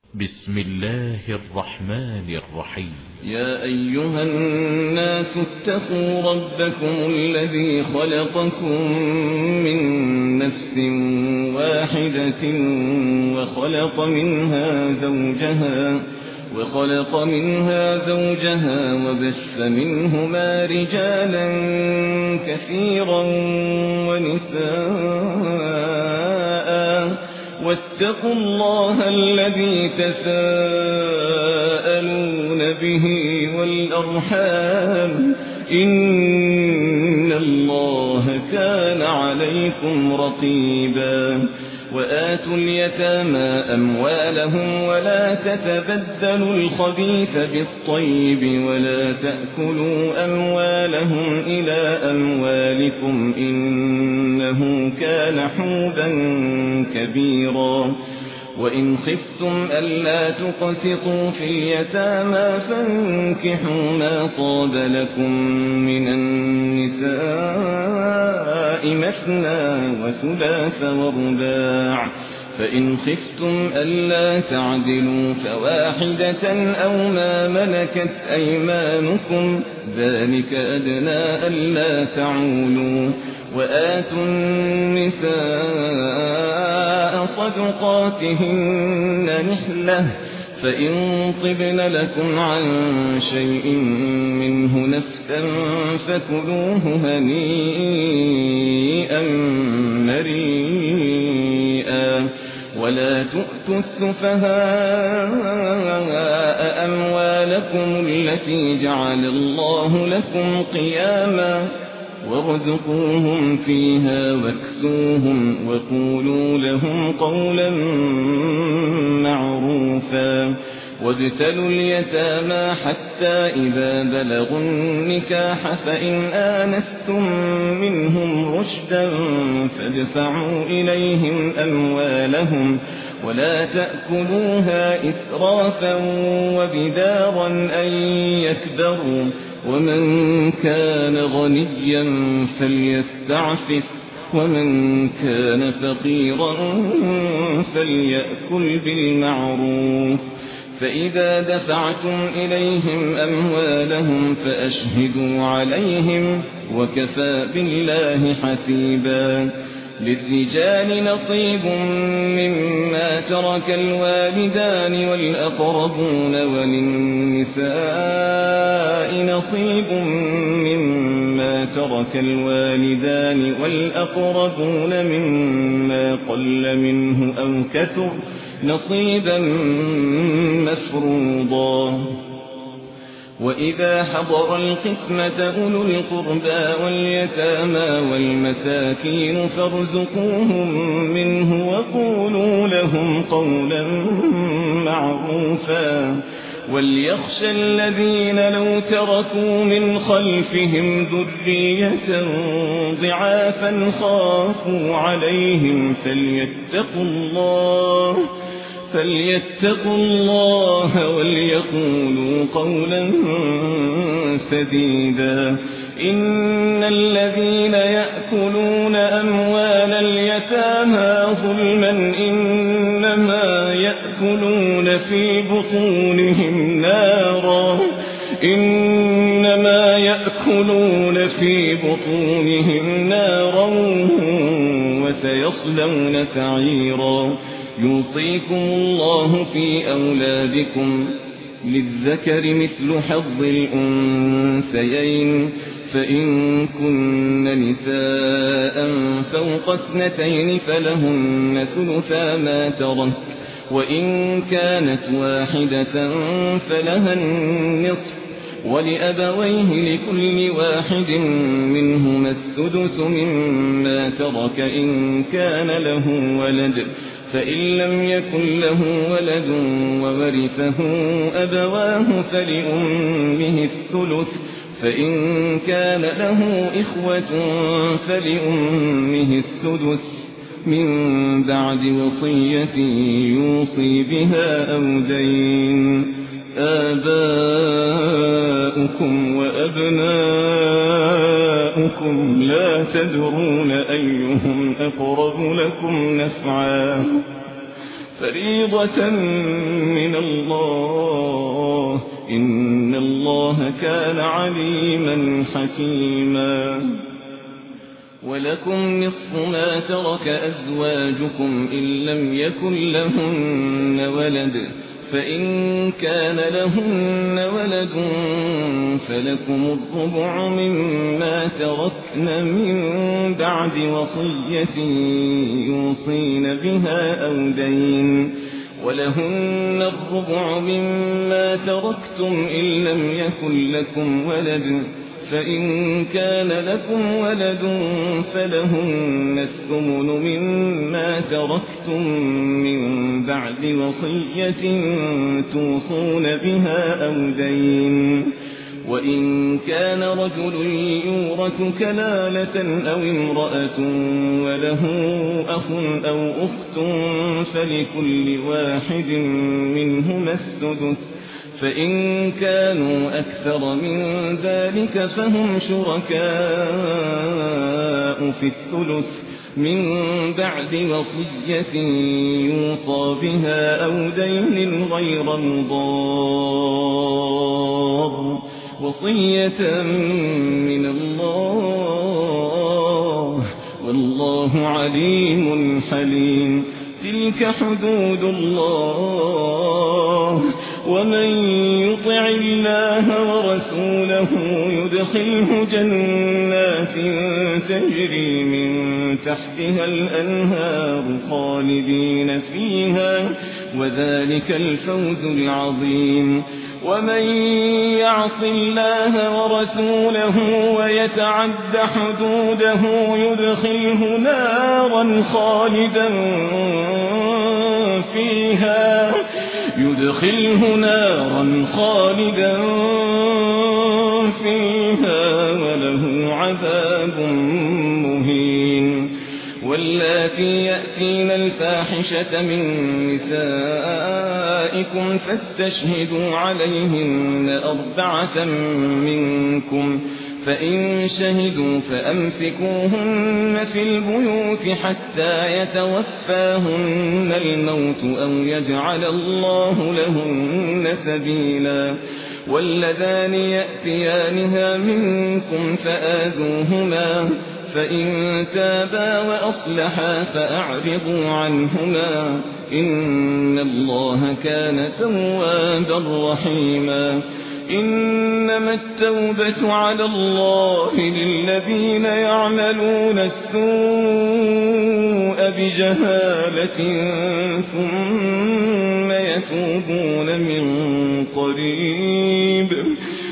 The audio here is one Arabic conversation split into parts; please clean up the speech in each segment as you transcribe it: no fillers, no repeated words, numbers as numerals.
بسم الله الرحمن الرحيم. يا أيها الناس اتقوا ربكم الذي خلقكم من نفس واحدة وخلق منها زوجها وبث منهما رجالا كثيرا ونساء واتقوا الله الذي تساءلون به والأرحام إن الله كان عليكم رقيبا وآتوا اليتامى أموالهم ولا تتبدلوا الخبيث بالطيب ولا تأكلوا أموالهم إلى أموالكم إنه كان حوبا كبيرا وإن خفتم ألا تقسطوا في اليتامى فانكحوا ما طاب لكم من النساء مثنى وثلاث ورباع فإن خفتم ألا تعدلوا فواحدة أو ما ملكت أيمانكم ذلك أدنى ألا تعولوا وآتوا النساء صدقاتهن نحلة فإن طبن لكم عن شيء منه نفسا فكلوه هنيئا مريئا ولا تؤتوا السفهاء أموالكم التي جعل الله لكم قياما وارزقوهم فيها واكسوهم وقولوا لهم قولا معروفا وابتلوا اليتامى حتى إذا بلغوا النكاح فإن آنستم منهم رشدا فادفعوا إليهم أموالهم ولا تأكلوها إسرافا وبدارا أن يكبروا ومن كان غنيا فليستعفف ومن كان فقيرا فليأكل بالمعروف فإذا دفعتم إليهم أموالهم فأشهدوا عليهم وكفى بالله حسيبا للرجال نصيب مما ترك الوالدان والأقربون وللنساء نصيب مما ترك الوالدان والأقربون مما قل منه أو كثر نصيبا مفروضا وإذا حضر القسمة أولو القربى واليتامى والمساكين فارزقوهم منه وقولوا لهم قولا معروفا وليخشى الذين لو تركوا من خلفهم ذرية ضعافا خافوا عليهم فليتقوا الله وليقولوا قولا سديدا إن الذين يأكلون أموال اليتامى ظلما إنما يأكلون في بطونهم نارا وسيصلون سعيرا يوصيكم الله في أولادكم للذكر مثل حظ الأنثيين فإن كن نساء فوق 2 فلهن ثلثا ما ترك وإن كانت واحدة فلها النصف ولأبويه لكل واحد منهما السدس مما ترك إن كان له ولد فإن لم يكن له ولد وورثه أبواه فلأمه الثلث فإن كان له إخوة فلأمه السدس من بعد وصية يوصي بها أو دين آباؤكم وأبناؤكم لا تدرون أيهم أقرب لكم نفعا فريضة من الله إن الله كان عليما حكيما ولكم نصف ما ترك أزواجكم إن لم يكن لهن ولد فإن كان لهن ولد فلكم الربع مما تركن من بعد وصية يوصين بها أو دين ولهن الربع مما تركتم إن لم يكن لكم ولد فإن كان لكم ولد فلهن الثمن مما تركتم من بعد وصية توصون بها أو دين وإن كان رجل يورث كلالة أو امرأة وله أخ أو أخت فلكل واحد منهما السدس فإن كانوا أكثر من ذلك فهم شركاء في الثلث من بعد وصية يوصى بها أو دين غير مضار وصية من الله والله عليم حليم تلك حدود الله ومن يطع الله ورسوله يدخله جنات تجري من تحتها الأنهار خالدين فيها وذلك الفوز العظيم ومن يعص الله ورسوله ويتعد حدوده يدخله نارا خالدا فيها وله عذاب مهين واللاتي يأتين الفاحشة من نسائكم فاستشهدوا عليهن 4 منكم فإن شهدوا فأمسكوهن في البيوت حتى يتوفاهن الموت أو يجعل الله لهن سبيلا واللذان يأتيانها منكم فآذوهما فإن تابا وأصلحا فأعرضوا عنهما إن الله كان توابا رحيما إنما التوبة على الله للذين يعملون السوء بجهالة ثم يتوبون من قريب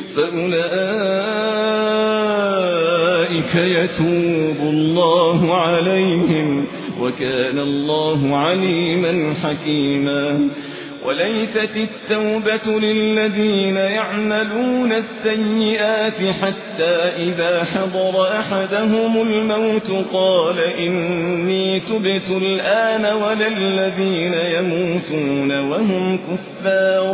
فأولئك يتوب الله عليهم وكان الله عليما حكيما وليست التوبة للذين يعملون السيئات حتى إذا حضر أحدهم الموت قال إني تبت الآن ولا الذين يموتون وهم كفار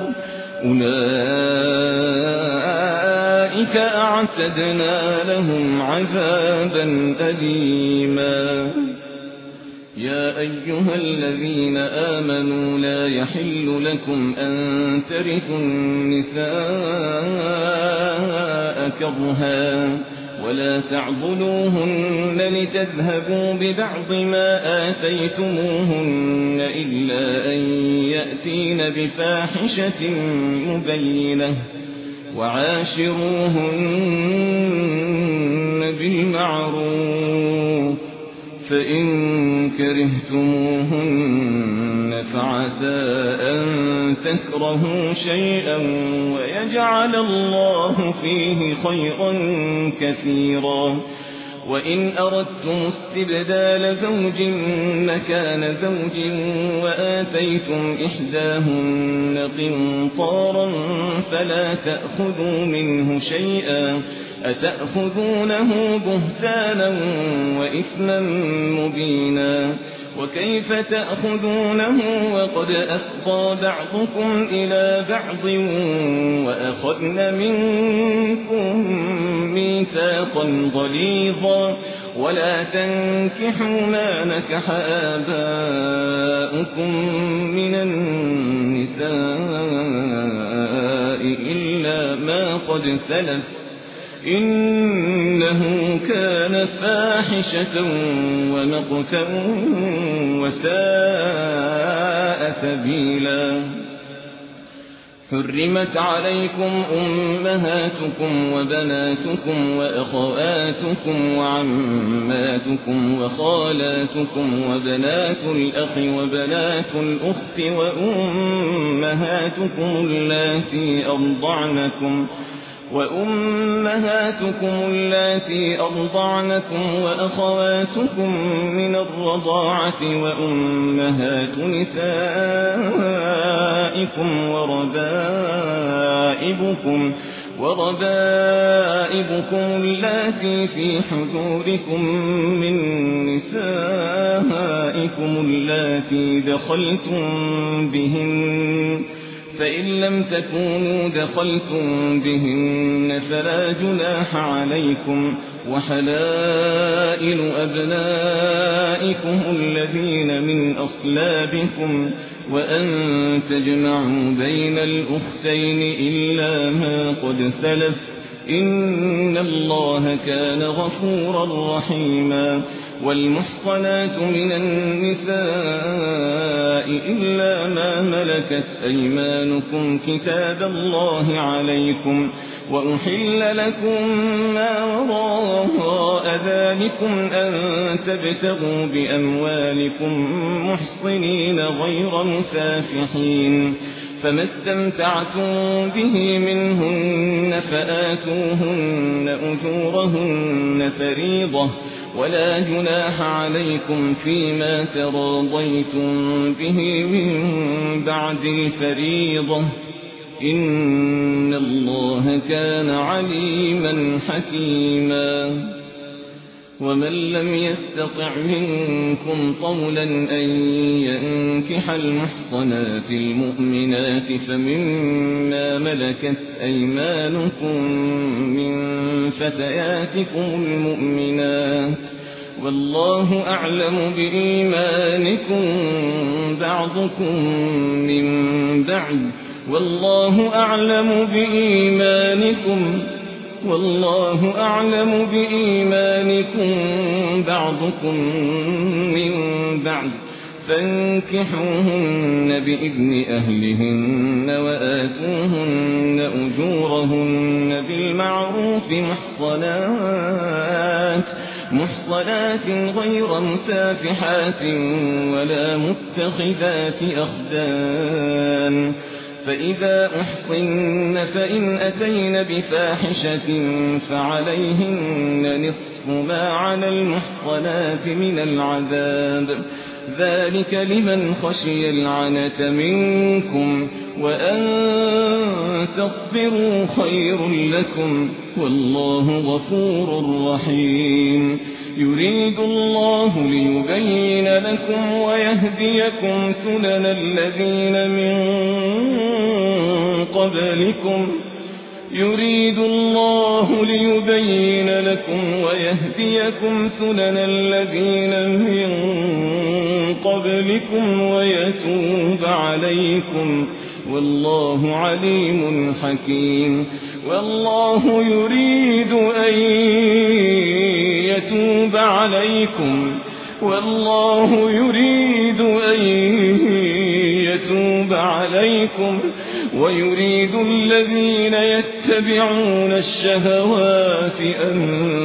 أولئك أعتدنا لهم عذابا أليما يا أيها الذين آمنوا لا يحل لكم أن ترثوا النساء كرها ولا تعضلوهن لتذهبوا ببعض ما آتيتموهن إلا أن يأتين بفاحشة مبينة وعاشروهن بالمعروف فإن كرهتموهن فعسى أن تكرهوا شيئا ويجعل الله فيه خيرا كثيرا وإن أردتم استبدال زوج مكان زوج وآتيتم إحداهن قنطارا فلا تأخذوا منه شيئا أتأخذونه بهتانا وإثما مبينا وكيف تأخذونه وقد أفضى بعضكم إلى بعض وأخذن منكم ميثاقا غليظا ولا تنكحوا ما نكح آباؤكم من النساء إلا ما قد سلف إنه كان فاحشة ومقتا وساء سبيلا حرمت عليكم أمهاتكم وبناتكم وأخواتكم وعماتكم وخالاتكم وبنات الأخ وبنات الأخت وأمهاتكم اللاتي أرضعنكم وأخواتكم من الرضاعة وأمهات نسائكم وربائبكم اللاتي في حجوركم من نسائكم اللاتي دخلتم بهن فإن لم تكونوا دخلتم بهن فلا جناح عليكم وحلائل أبنائكم الذين من أصلابكم وأن تجمعوا بين الأختين إلا ما قد سلف إن الله كان غفورا رحيما والمحصنات من النساء إلا ما ملكت أيمانكم كتاب الله عليكم وأحل لكم ما وراء ذلكم أن تبتغوا بأموالكم محصنين غير مسافحين فما استمتعتم به منهن فآتوهن أجورهن فريضة ولا جناح عليكم فيما تراضيتم به من بعد الفريضة إن الله كان عليما حكيما ومن لم يستطع منكم طولا أن ينكح المحصنات المؤمنات فمما ملكت أيمانكم من فتياتكم المؤمنات والله أعلم بإيمانكم بعضكم من بعض والله أعلم بإيمانكم بعضكم من بعض فانكحوهن بإذن أهلهن وآتوهن أجورهن بالمعروف محصنات غير مسافحات ولا متخذات أخدان فإذا أحصن فإن أتين بفاحشة فعليهن نصف ما على المحصنات من العذاب ذلك لمن خشي العنة منكم وأن تصبروا خير لكم والله غفور رحيم يريد الله ليبين لكم ويهديكم سنن الذين من قبلكم ويتوب عليكم والله عليم حكيم والله يريد أن يتوب عليكم ويريد الذين يتبعون الشهوات أن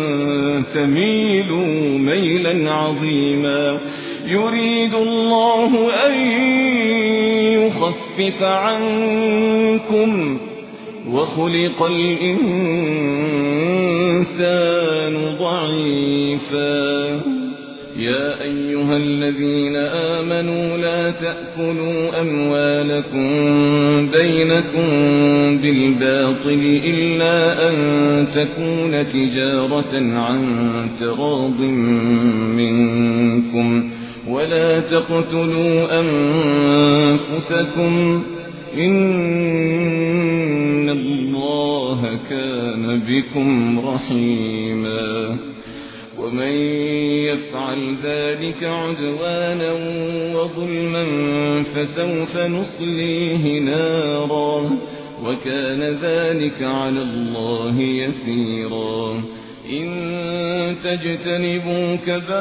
تميلوا ميلا عظيما يريد الله أن يخفف عنكم وخلق الإنسان ضعيفا يا أيها الذين آمنوا لا تأكلوا أموالكم بينكم بالباطل إلا أن تكون تجارة عن تراض منكم ولا تقتلوا أنفسكم إن الله كان بكم رحيما ومن يفعل ذلك عدوانا وظلما فسوف نصليه نارا وكان ذلك على الله يسيرا إن تجتنبوا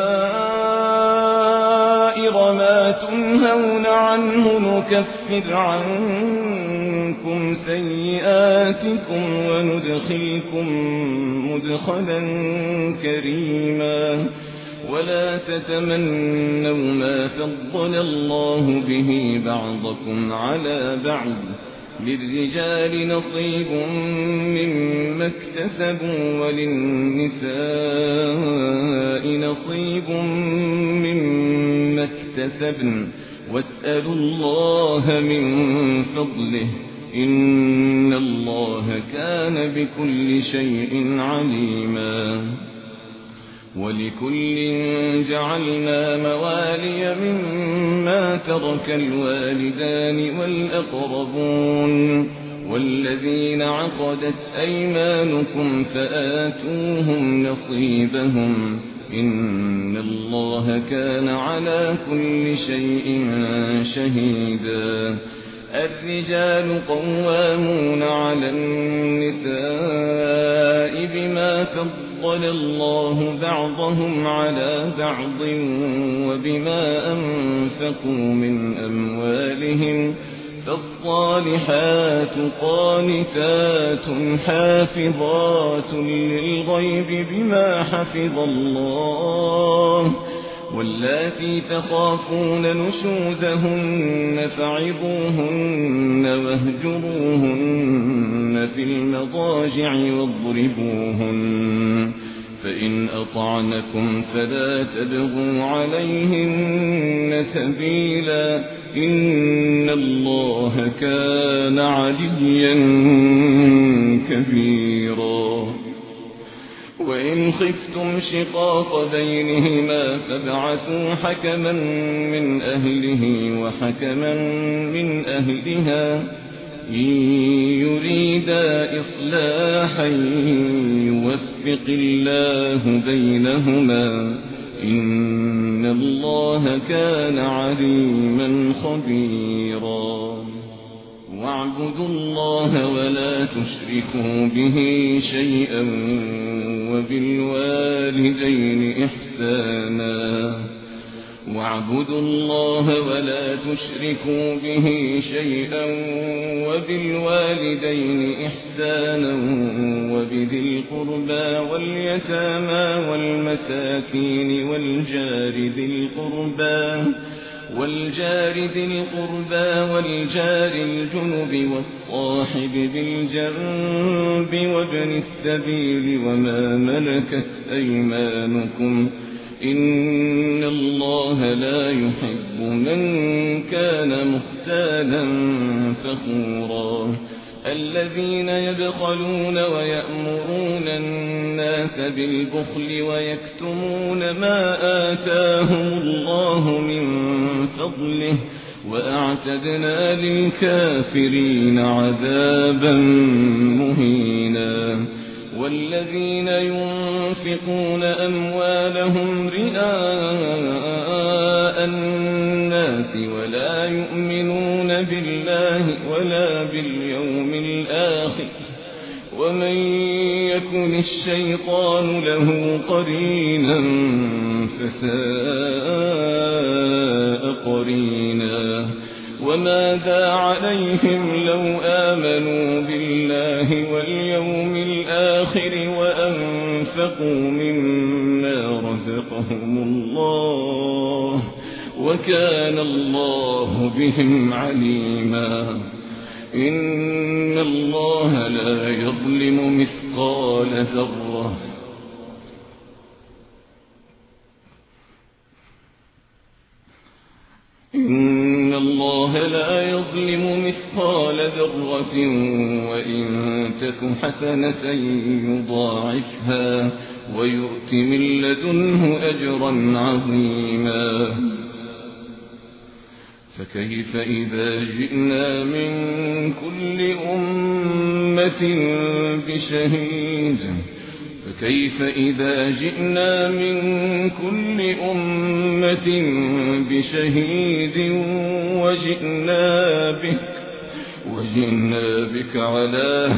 كبائر ما تنهون عنه نكفر عنكم سيئاتكم وندخلكم مدخلا كريما ولا تتمنوا ما فضل الله به بعضكم على بعض للرجال نصيب مما اكتسبوا وللنساء نصيب مما اكتسبن واسألوا الله من فضله إن الله كان بكل شيء عليما ولكل جعلنا موالي مما ترك الوالدان والأقربون والذين عقدت أيمانكم فآتوهم نصيبهم إن الله كان على كل شيء شهيدا الرجال قوامون على النساء بما فضل الله بعضهم على بعض وبما أنفقوا من أموالهم فالصالحات قانتات حافظات للغيب بما حفظ الله واللاتي تخافون نشوزهن فعظوهن واهجروهن في المضاجع واضربوهن فإن أطعنكم فلا تبغوا عليهن سبيلا إن الله كان عليا كبيرا وإن خفتم شقاق بينهما فابعثوا حكما من أهله وحكما من أهلها إن يريدا إصلاحا يوفق الله بينهما إن الله كان عليما خبيرا واعبدوا الله ولا تشركوا به شيئا وبالوالدين إحسانا واعبدوا الله ولا تشركوا به شيئا وبالوالدين إحسانا وبذي القربى واليتامى والمساكين والجار ذي القربى والجار الجنب والصاحب بالجنب وابن السبيل وما ملكت أيمانكم إن الله لا يحب من كان مختالا فخورا الذين يبخلون ويأمرون الناس بالبخل ويكتمون ما آتاهم الله من فضله وأعتدنا للكافرين عذابا مهينا والذين ينفقون أموالهم رئاء الناس ولا يؤمنون بالله ولا باليوم الآخر ومن يكن الشيطان له قرينا فساء قرينا وماذا عليهم لو آمنوا بالله واليوم الآخر وأنفقوا مما رزقهم الله وكان الله بهم عليما إن الله لا يظلم مثقال ذرة إن الله لا يظلم مثقال ذرة وإن تك حسنة يضاعفها ويؤت من لدنه أجرا عظيما فكيف إذا جئنا من كل أمة بشهيد فكيف إذا جئنا من كل أمة بشهيد وجئنا بك على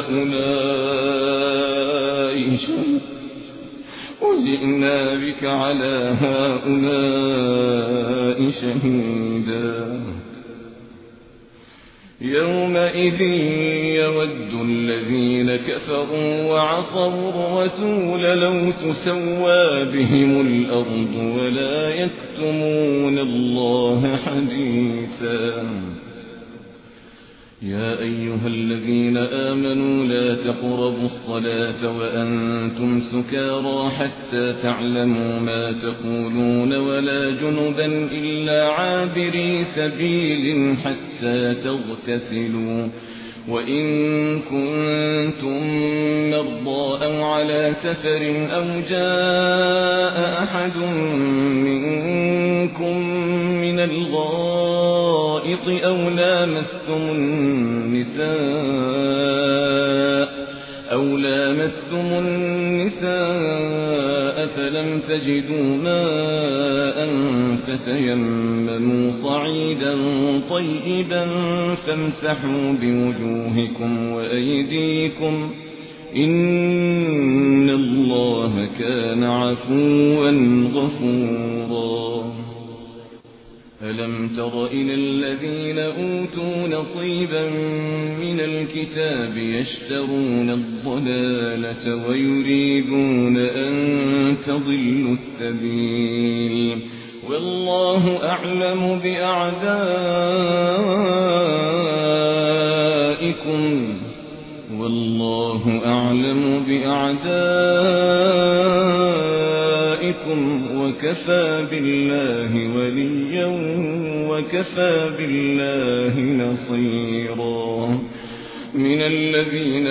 هؤلاء شهيدا يومئذ يود الذين كفروا وعصوا الرسول لو تسوى بهم الأرض ولا يكتمون الله حديثا يا أيها الذين آمنوا لا تقربوا الصلاة وأنتم سكارى حتى تعلموا ما تقولون ولا جنبا إلا عابري سبيل حتى تغتسلوا وإن كنتم مرضى أو على سفر أو جاء أحد منكم من الغائط أو لامستم النساء فلم تجدوا ماء فتيمموا صعيدا طيبا فامسحوا بوجوهكم وأيديكم إن الله كان عفوا غفورا ألم تر إلى الذين أوتوا نصيبا من الكتاب يشترون الضلالة ويريدون أن تضلوا السبيل والله أعلم بأعدائكم وكفى بالله وليا وكفى بالله نصيرا من الذين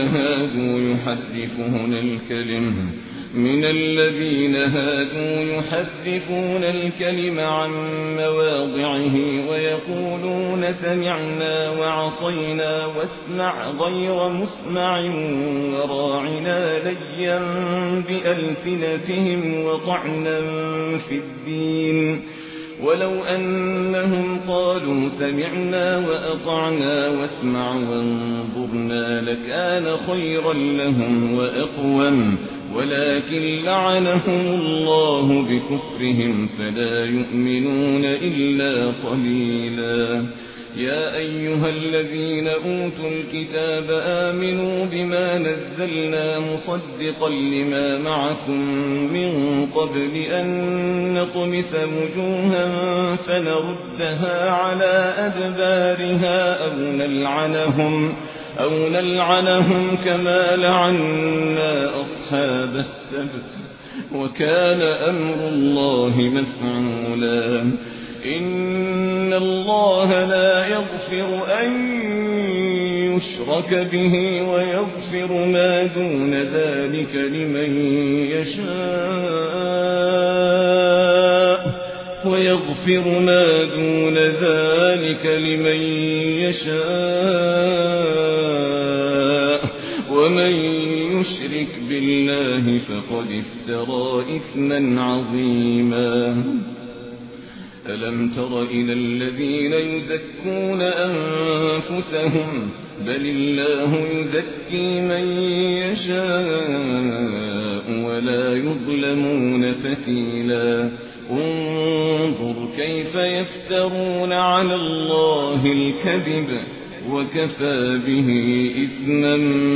هادوا يحرفون الكلم عن مواضعه ويقولون سمعنا وعصينا واسمع غير مسمع وراعنا ليا بألسنتهم وطعنا في الدين ولو أنهم قالوا سمعنا وأطعنا واسمع وانظرنا لكان خيرا لهم وأقوم ولكن لعنهم الله بكفرهم فلا يؤمنون إلا قليلا يا أيها الذين أوتوا الكتاب آمنوا بما نزلنا مصدقا لما معكم من قبل أن نطمس وجوها فنردها على أدبارها أو نلعنهم كما لعنا أصحاب السبت وكان أمر الله مفعولا إن الله لا يغفر أن يشرك به ويغفر ما دون ذلك لمن يشاء ومن يشرك بالله فقد افترى إثما عظيما ألم تر إلى الذين يزكون أنفسهم بل الله يزكي من يشاء ولا يظلمون فتيلا انظر كيف يفترون على الله الكذب وكفى به إثما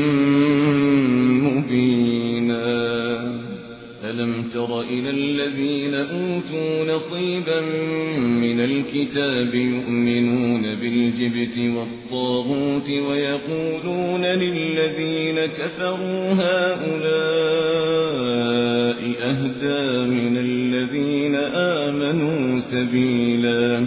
مبينا ألم تر إلى الذين أوتوا نصيبا من الكتاب يؤمنون بالجبت والطاغوت ويقولون للذين كفروا هؤلاء أهدى من الذين آمنوا سبيلا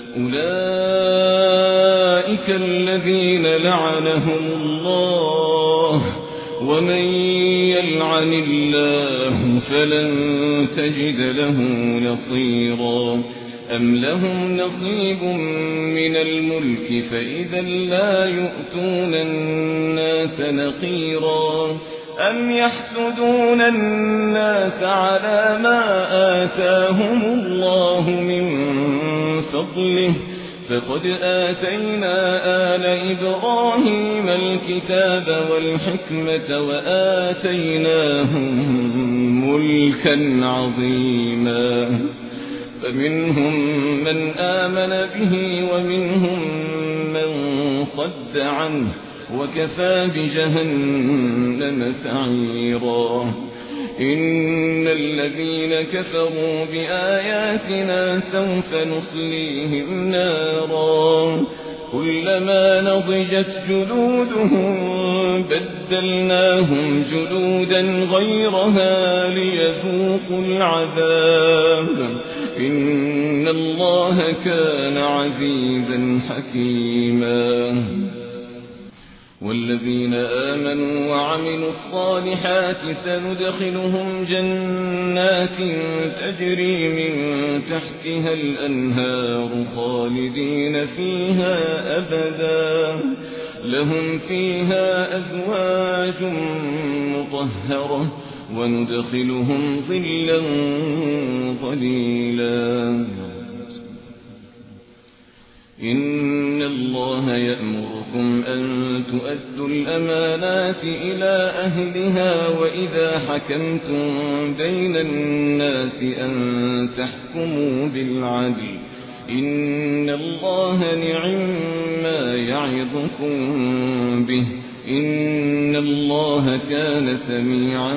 أولئك الذين لعنهم الله ومن يلعن الله فلن تجد له نصيرا أم لهم نصيب من الملك فإذا لا يؤتون الناس نقيرا أم يحسدون الناس على ما آتاهم الله من فضله فقد آتينا آل إبراهيم الكتاب والحكمة وآتيناهم ملكا عظيما فمنهم من آمن به ومنهم من صد عنه وكفى بجهنم سعيرا إن الذين كفروا بآياتنا سوف نصليهم نارا كلما نضجت جلودهم بدلناهم جلودا غيرها ليذوقوا العذاب إن الله كان عزيزا حكيما والذين آمنوا وعملوا الصالحات سندخلهم جنات تجري من تحتها الأنهار خالدين فيها أبدا لهم فيها أزواج مطهرة وندخلهم ظلا ظليلا إن الله يأمركم أن تؤدوا الأمانات إلى أهلها وإذا حكمتم بين الناس أن تحكموا بالعدل إن الله نعما يعظكم به إن الله كان سميعا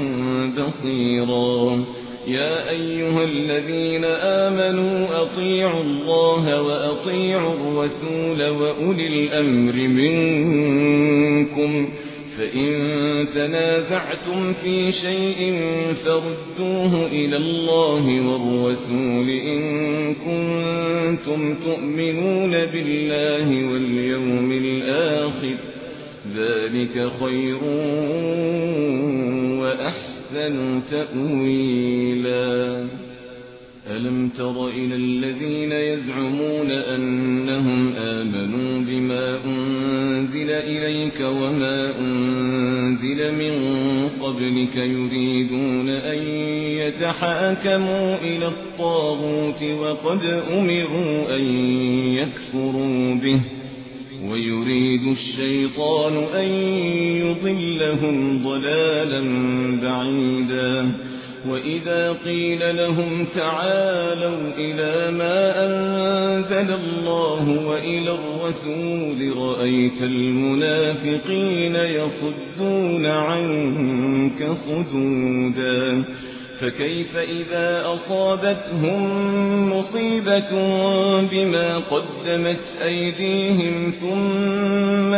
بصيرا يا أيها الذين آمنوا أطيعوا الله وأطيعوا الرسول وأولي الأمر منكم فإن تنازعتم في شيء فردوه إلى الله والرسول إن كنتم تؤمنون بالله واليوم الآخر ذلك خير وأحسن تأويلا ألم تر إلى الذين يزعمون أنهم آمنوا بما أنزل إليك وما أنزل من قبلك يريدون أن يتحاكموا إلى الطاغوت وقد أمروا أن يكفروا به ويريد الشيطان أن يضلهم ضلالا بعيدا وإذا قيل لهم تعالوا إلى ما أنزل الله وإلى الرسول رأيت المنافقين يصدون عنك صدودا فكيف إذا أصابتهم مصيبة بما قدمت أيديهم ثم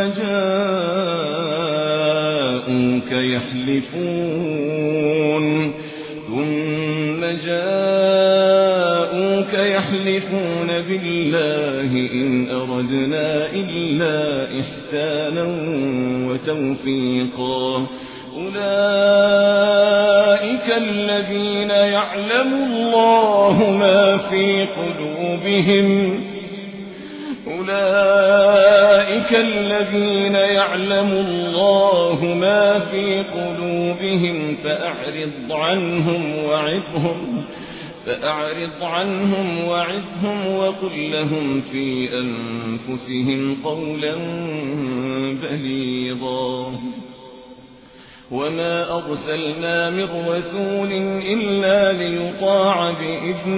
جاءوك يحلفون بالله إن أردنا إلا إحسانا وتوفيقا أولئك الذين يعلم الله ما في قلوبهم فأعرض عنهم وعظهم وقل لهم في أنفسهم قولا بليغا وما أرسلنا من رسول إلا ليطاع بإذن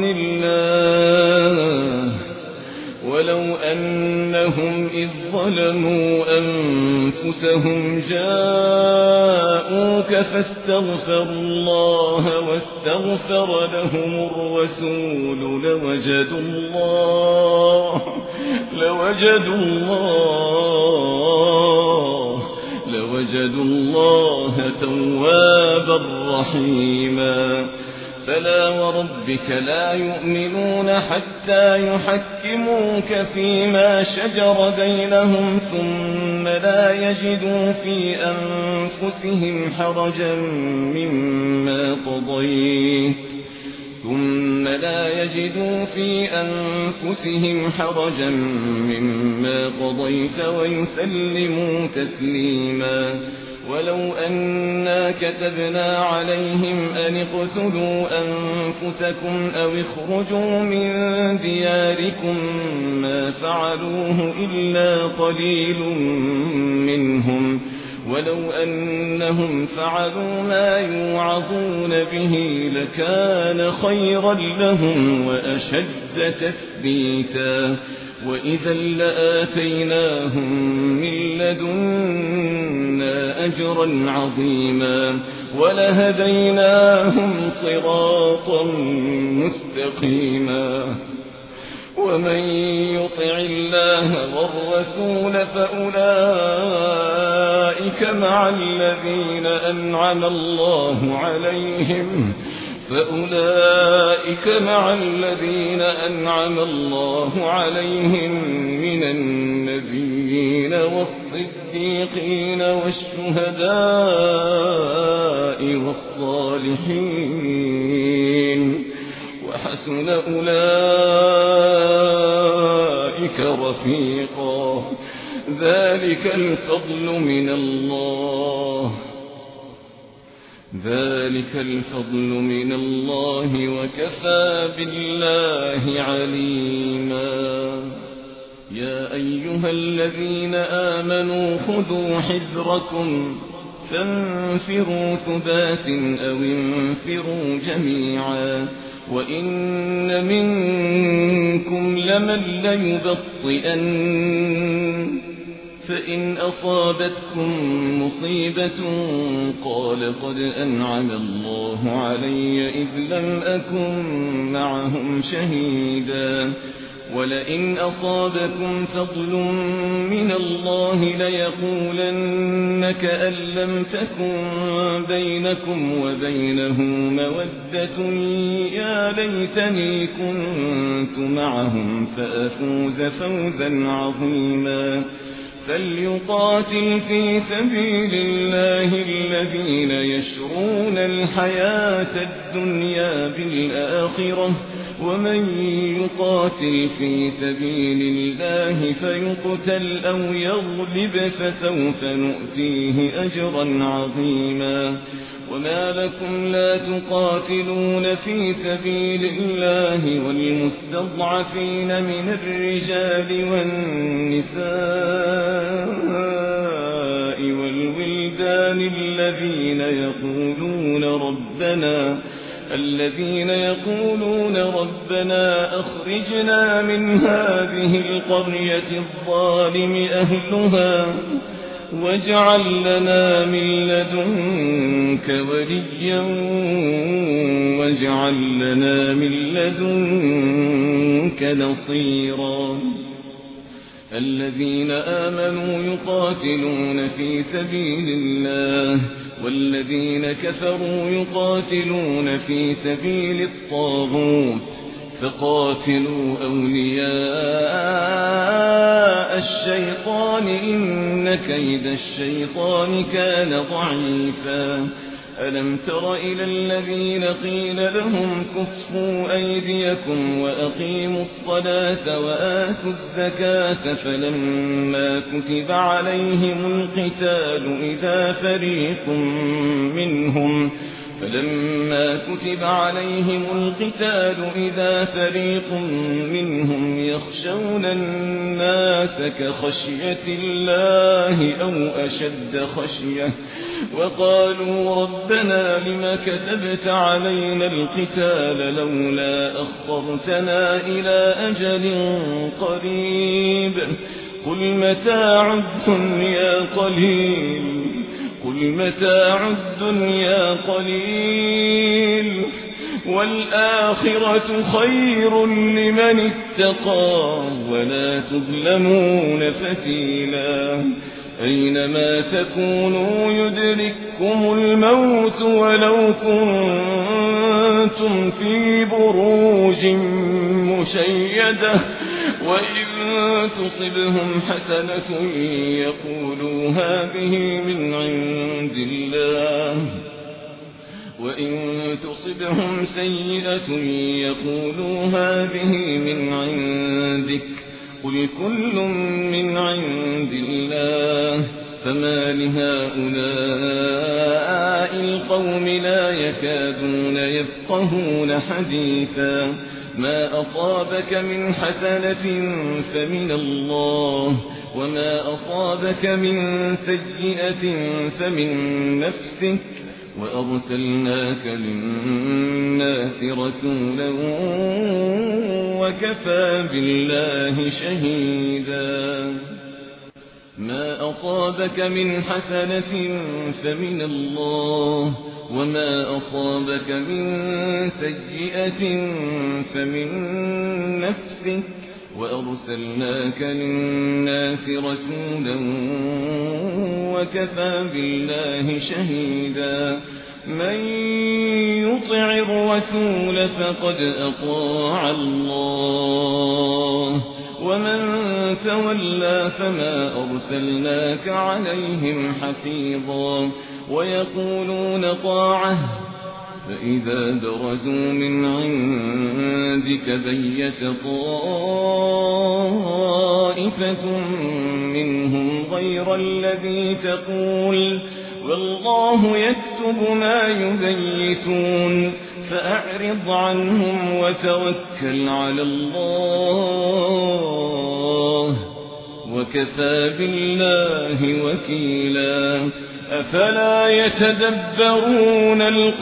الله ولو أنهم إذ ظلموا أنفسهم جاءوك فاستغفروا الله واستغفر لهم الرسول لوجدوا الله توابا رحيما فلا وربك لا يؤمنون حتى يحكموك فيما شجر بينهم ثم لا يجدوا في أنفسهم حرجا مما قضيت ثم لا يجدوا في أنفسهم حرجا مما قضيت ويسلموا تسليما ولو أنا كتبنا عليهم أن اقتلوا أنفسكم أو اخرجوا من دياركم ما فعلوه إلا قليل منهم ولو أنهم فعلوا ما يوعظون به لكان خيرا لهم وأشد تثبيتا وإذا لآتيناهم من لدنا أجرا عظيما ولهديناهم صراطا مستقيما ومن يطع الله والرسول فأولئك مع الذين أنعم الله عليهم من النبيين والصديقين والشهداء والصالحين وحسن أولئك رفيقا ذلك الفضل من الله وكفى بالله عليما يا أيها الذين آمنوا خذوا حذركم فانفروا ثبات أو انفروا جميعا وإن منكم لمن ليبطئن فإن أصابتكم مصيبة قال قد أنعم الله علي إذ لم أكن معهم شهيدا ولئن أصابكم فضل من الله ليقولن كأن لم تكن بينكم وبينه مودة يا ليتني كنت معهم فأفوز فوزا عظيما فليقاتل في سبيل الله الذين يشرون الحياة الدنيا بالآخرة ومن يقاتل في سبيل الله فيقتل أو يغلب فسوف نؤتيه أجرا عظيما وما لكم لا تقاتلون في سبيل الله والمستضعفين من الرجال والنساء والولدان الذين يقولون ربنا أخرجنا من هذه القرية الظالم أهلها واجعل لنا من لدنك وليا واجعل لنا من لدنك نصيرا الذين آمنوا يقاتلون في سبيل الله والذين كفروا يقاتلون في سبيل الطاغوت فقاتلوا أولياء الشيطان إن كيد الشيطان كان ضعيفا ألم تر إلى الذين قيل لهم كفوا أيديكم وأقيموا الصلاة وآتوا الزكاة فلما كتب عليهم القتال إذا فريق منهم يخشون الناس كخشية الله أو أشد خشية وقالوا ربنا لما كتبت علينا القتال لولا أخرتنا إلى أجل قريب قل متاع الدنيا قليل والآخرة خير لمن اتقى ولا تظلمون فتيلا أينما تكونوا يدرككم الموت ولو كنتم في بروج مشيدة وإن تصبهم حسنة يقولوا هذه من عند الله وإن تصبهم سيئة يقولوا هذه من عندك قل كل من عند الله فما لهؤلاء القوم لا يكادون يفقهون حديثا ما أصابك من حسنة فمن الله وما أصابك من سيئة فمن نفسك وأرسلناك للناس رسولا وكفى بالله شهيدا ما أصابك من حسنة فمن الله وما أصابك من سيئة فمن نفسك وأرسلناك للناس رسولا وكفى بالله شهيدا من يطع الرسول فقد أطاع الله ومن تولى فما أرسلناك عليهم حفيظا ويقولون طاعة فإذا برزوا من عندك بيت طائفة منهم غير الذي تقول والله يكتب ما يبيتون فأعرض عنهم وتوكل على الله وكفى بالله وكيلا أفلا يتدبرون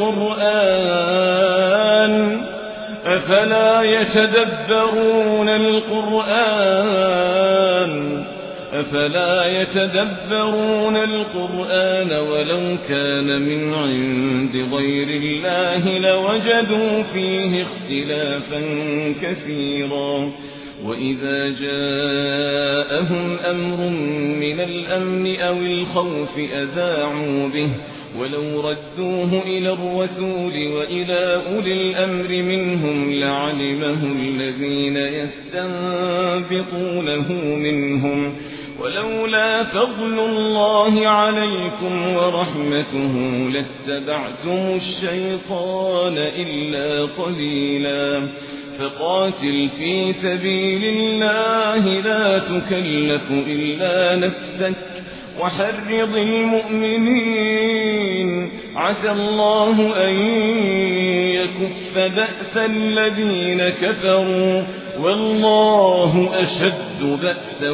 القرآن ولو كان من عند غير الله لوجدوا فيه اختلافا كثيرا وإذا جاءهم أمر من الأمن أو الخوف أذاعوا به ولو ردوه إلى الرسول وإلى أولي الأمر منهم لعلمه الذين يستنبطونه منهم ولولا فضل الله عليكم ورحمته لاتبعتم الشيطان إلا قليلا فقاتل في سبيل الله لا تكلف إلا نفسك وحرض المؤمنين عسى الله أن يكف بأس الذين كفروا والله أشد بأسا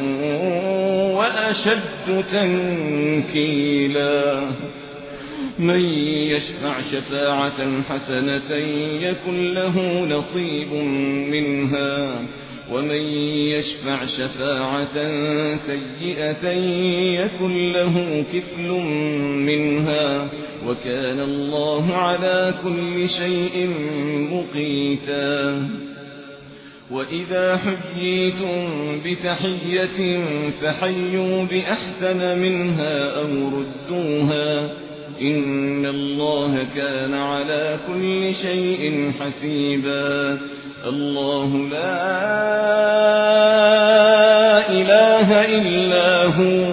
وأشد تنكيلا من يشفع شفاعة حسنة يكن له نصيب منها ومن يشفع شفاعة سيئة يكن له كفل منها وكان الله على كل شيء مقيتا وإذا حييتم بتحية فحيوا بأحسن منها أو ردوها إن الله كان على كل شيء حسيبا الله لا إله إلا هو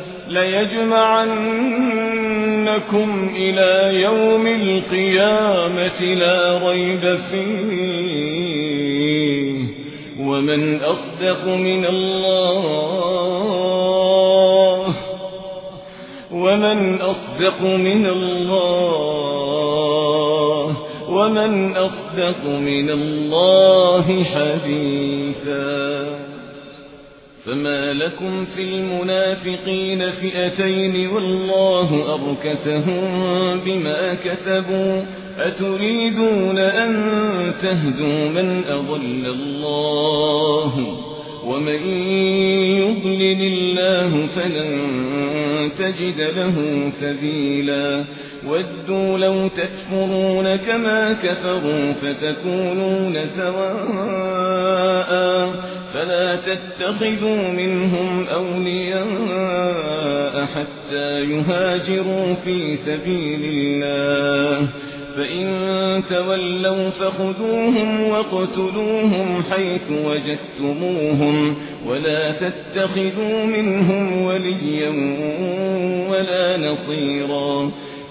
ليجمعنكم إلى يوم القيامة لا ريب فيه ومن أصدق من الله ومن أصدق من الله حديثا فما لكم في المنافقين فئتين والله أركسهم بما كسبوا أتريدون أن تهدوا من أضل الله ومن يضلل الله فلن تجد له سبيلا ودوا لو تكفرون كما كفروا فتكونون سواء فلا تتخذوا منهم أولياء حتى يهاجروا في سبيل الله فإن تولوا فخذوهم واقتلوهم حيث وجدتموهم ولا تتخذوا منهم وليا ولا نصيرا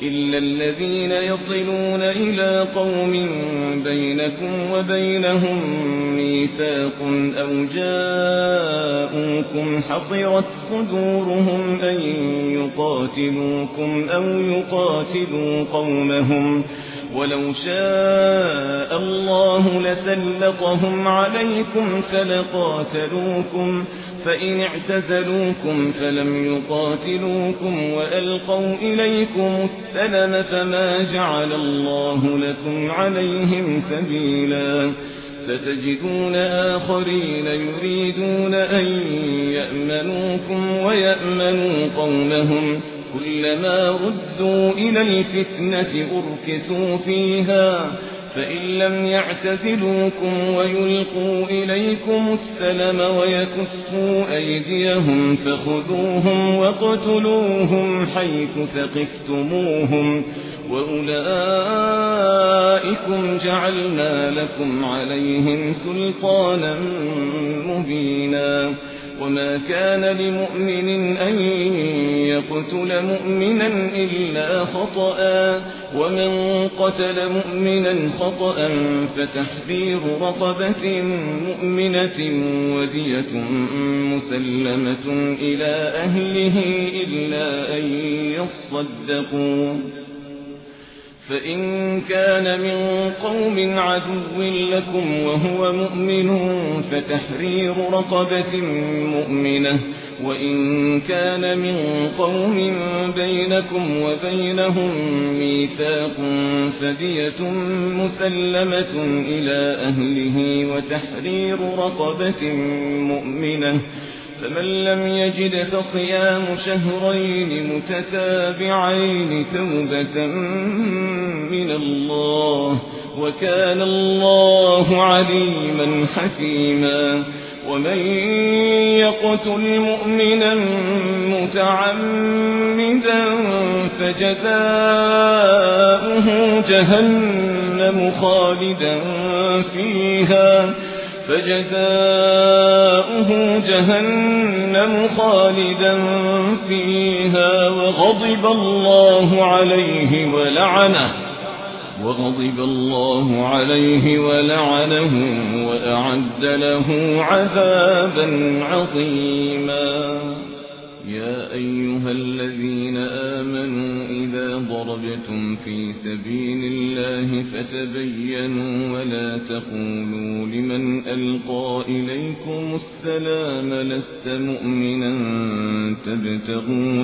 إلا الذين يصلون إلى قوم بينكم وبينهم ميثاق أو جاءوكم حصرت صدورهم أن يقاتلوكم أو يقاتلوا قومهم ولو شاء الله لسلطهم عليكم فلقاتلوكم فإن اعتزلوكم فلم يقاتلوكم وألقوا إليكم السلم فما جعل الله لكم عليهم سبيلا ستجدون آخرين يريدون أن يأمنوكم ويأمنوا قومهم كلما ردوا إلى الفتنة أركسوا فيها فإن لم يعتزلوكم ويلقوا إليكم السلم ويكفوا أيديهم فخذوهم واقتلوهم حيث ثقفتموهم وأولئكم جعلنا لكم عليهم سلطانا مبينا وما كان لمؤمن أن يقتل مؤمنا إلا خطأ ومن قتل مؤمنا خطأ فتحرير رقبة مؤمنة ودية مسلمة إلى أهله إلا أن يصدقوا فإن كان من قوم عدو لكم وهو مؤمن فتحرير رقبة مؤمنة وإن كان من قوم بينكم وبينهم ميثاق فدية مسلمة إلى أهله وتحرير رقبة مؤمنة فمن لم يجد فصيام شهرين متتابعين توبة من الله وكان الله عليما حكيما ومن يقتل مؤمنا متعمدا فجزاؤه جهنم خالدا فيها وغضب الله عليه ولعنه وأعد له عذابا عظيما يا أيها الذين آمنوا إذا ضربتم في سبيل الله فتبينوا ولا تقولوا لمن ألقى إليكم السلام لست مؤمنا تبتغون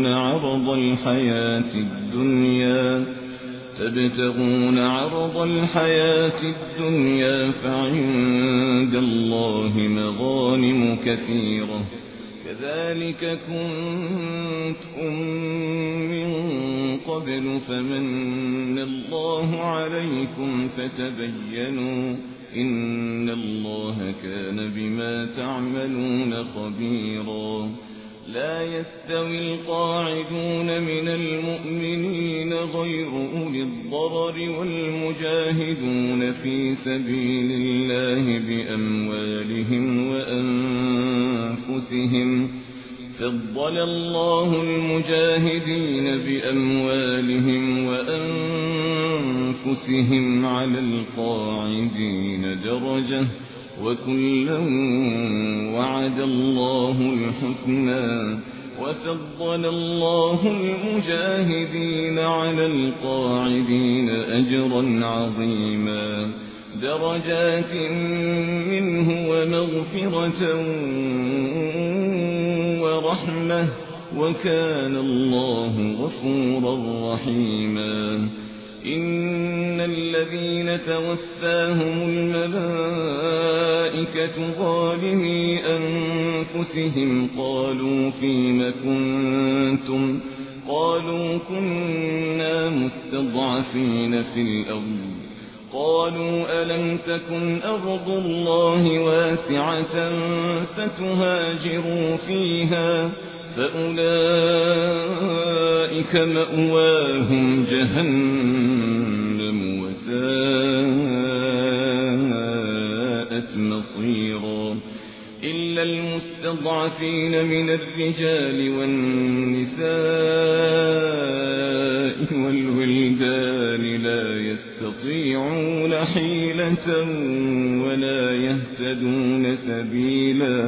عرض الحياة الدنيا فعند الله مغانم كثيرة كذلك كنتم من قبل فمن الله عليكم فتبينوا إن الله كان بما تعملون خبيرا لا يستوي القاعدون من المؤمنين غير أولي الضرر والمجاهدون في سبيل الله بأموالهم وأنفسهم فضل الله المجاهدين بأموالهم وأنفسهم على القاعدين درجة وكلا وعد الله الحسنى وفضل الله المجاهدين على القاعدين أجرا عظيما درجات منه ومغفرة ورحمة وكان الله غفورا رحيما إن الذين توفاهم الملائكة ظالمي أنفسهم قالوا فيم كنتم قالوا كنا مستضعفين في الأرض قالوا ألم تكن أرض الله واسعة فتهاجروا فيها فأولئك مأواهم جهنم وساءت مصيرا إلا المستضعفين من الرجال والنساء والولدان يستطيعون حيلة ولا يهتدون سبيلا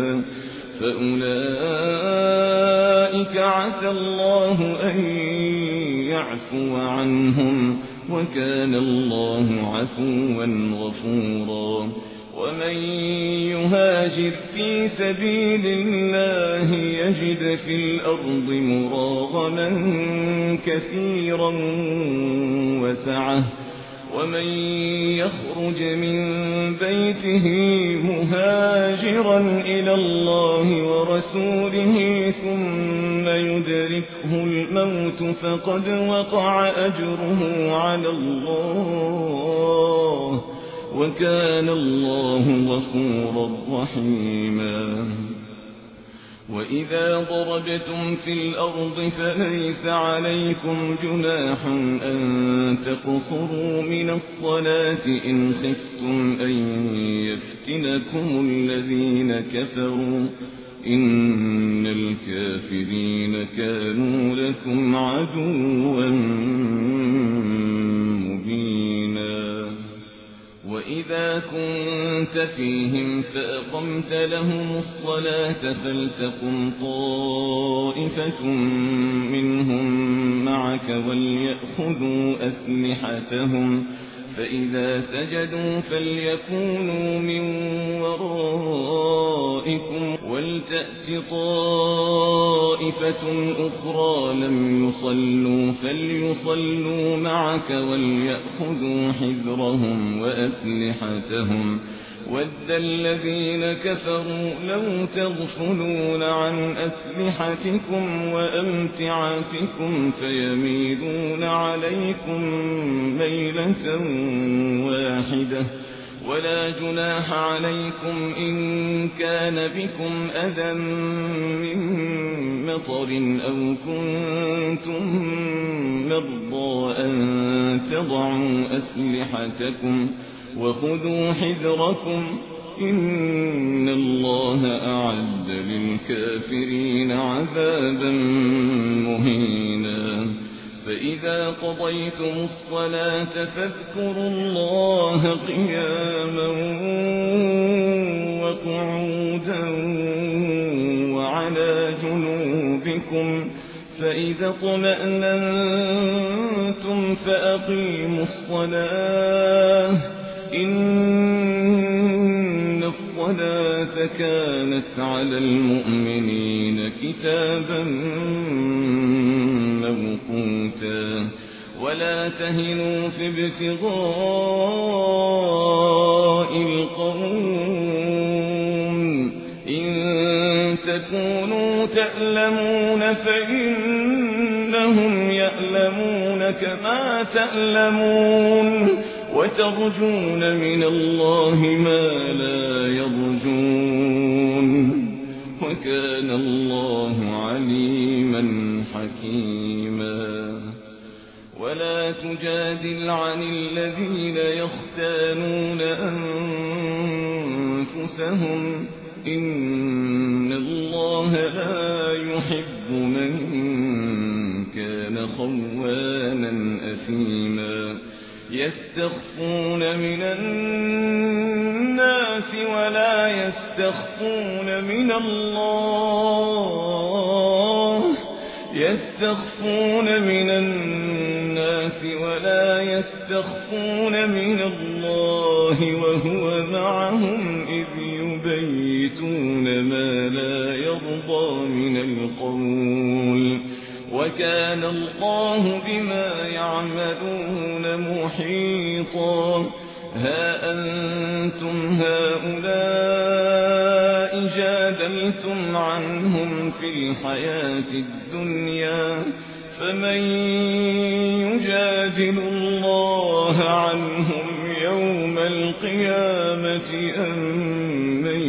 فأولئك عسى الله أن يعفو عنهم وكان الله عفوا غفورا ومن يهاجر في سبيل الله يجد في الأرض مراغما كثيرا وسعة ومن يخرج من بيته مهاجرا إلى الله ورسوله ثم يدركه الموت فقد وقع أجره على الله وكان الله غفورا رحيما وإذا ضربتم في الأرض فليس عليكم جناح أن تقصروا من الصلاة إن خفتم أن يفتنكم الذين كفروا إن الكافرين كانوا لكم عدوا مبينا وإذا كنت فيهم فأقمت لهم الصلاة فلتقم طائفة منهم معك وليأخذوا أسلحتهم فإذا سجدوا فليكونوا من ورائكم ولتأت طائفة أخرى لم يصلوا فليصلوا معك وليأخذوا حذرهم وأسلحتهم ود الذين كفروا لو تغفلون عن أسلحتكم وأمتعتكم فيميلون عليكم ميلة واحدة ولا جناح عليكم إن كان بكم أذى من مطر أو كنتم مرضى أن تضعوا أسلحتكم وخذوا حذركم إن الله أعد للكافرين عذابا مهينا فإذا قضيتم الصلاة فاذكروا الله قياما وقعودا وعلى جنوبكم فإذا اطمأننتم فأقيموا الصلاة إن الصلاة كانت على المؤمنين كتابا موقوتا ولا تهنوا في ابتغاء القوم إن تكونوا تألمون فإنهم يألمون كما تألمون وترجون من الله ما لا يرجون وكان الله عليما حكيما ولا تجادل عن الذين يختانون أنفسهم إن الله لا يحب من كان خوانا أثيما يستخفون من الناس ولا يستخفون من الله يستخفون من الناس ولا يستخفون من الله وهو معهم إذ يبيتون ما لا يرضى من القول وكان الله بما يعملون محيطا ها أنتم هؤلاء جادلتم عنهم في الحياة الدنيا فمن يجادل الله عنهم يوم القيامة أم من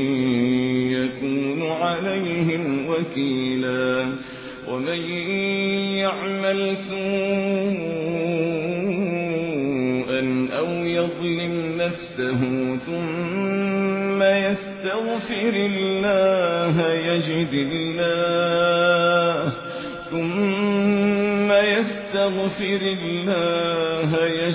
يكون عليهم وكيلا ومن يعمل سوءا أو يظلم نفسه ثم يستغفر الله يجد الله يستغفر الله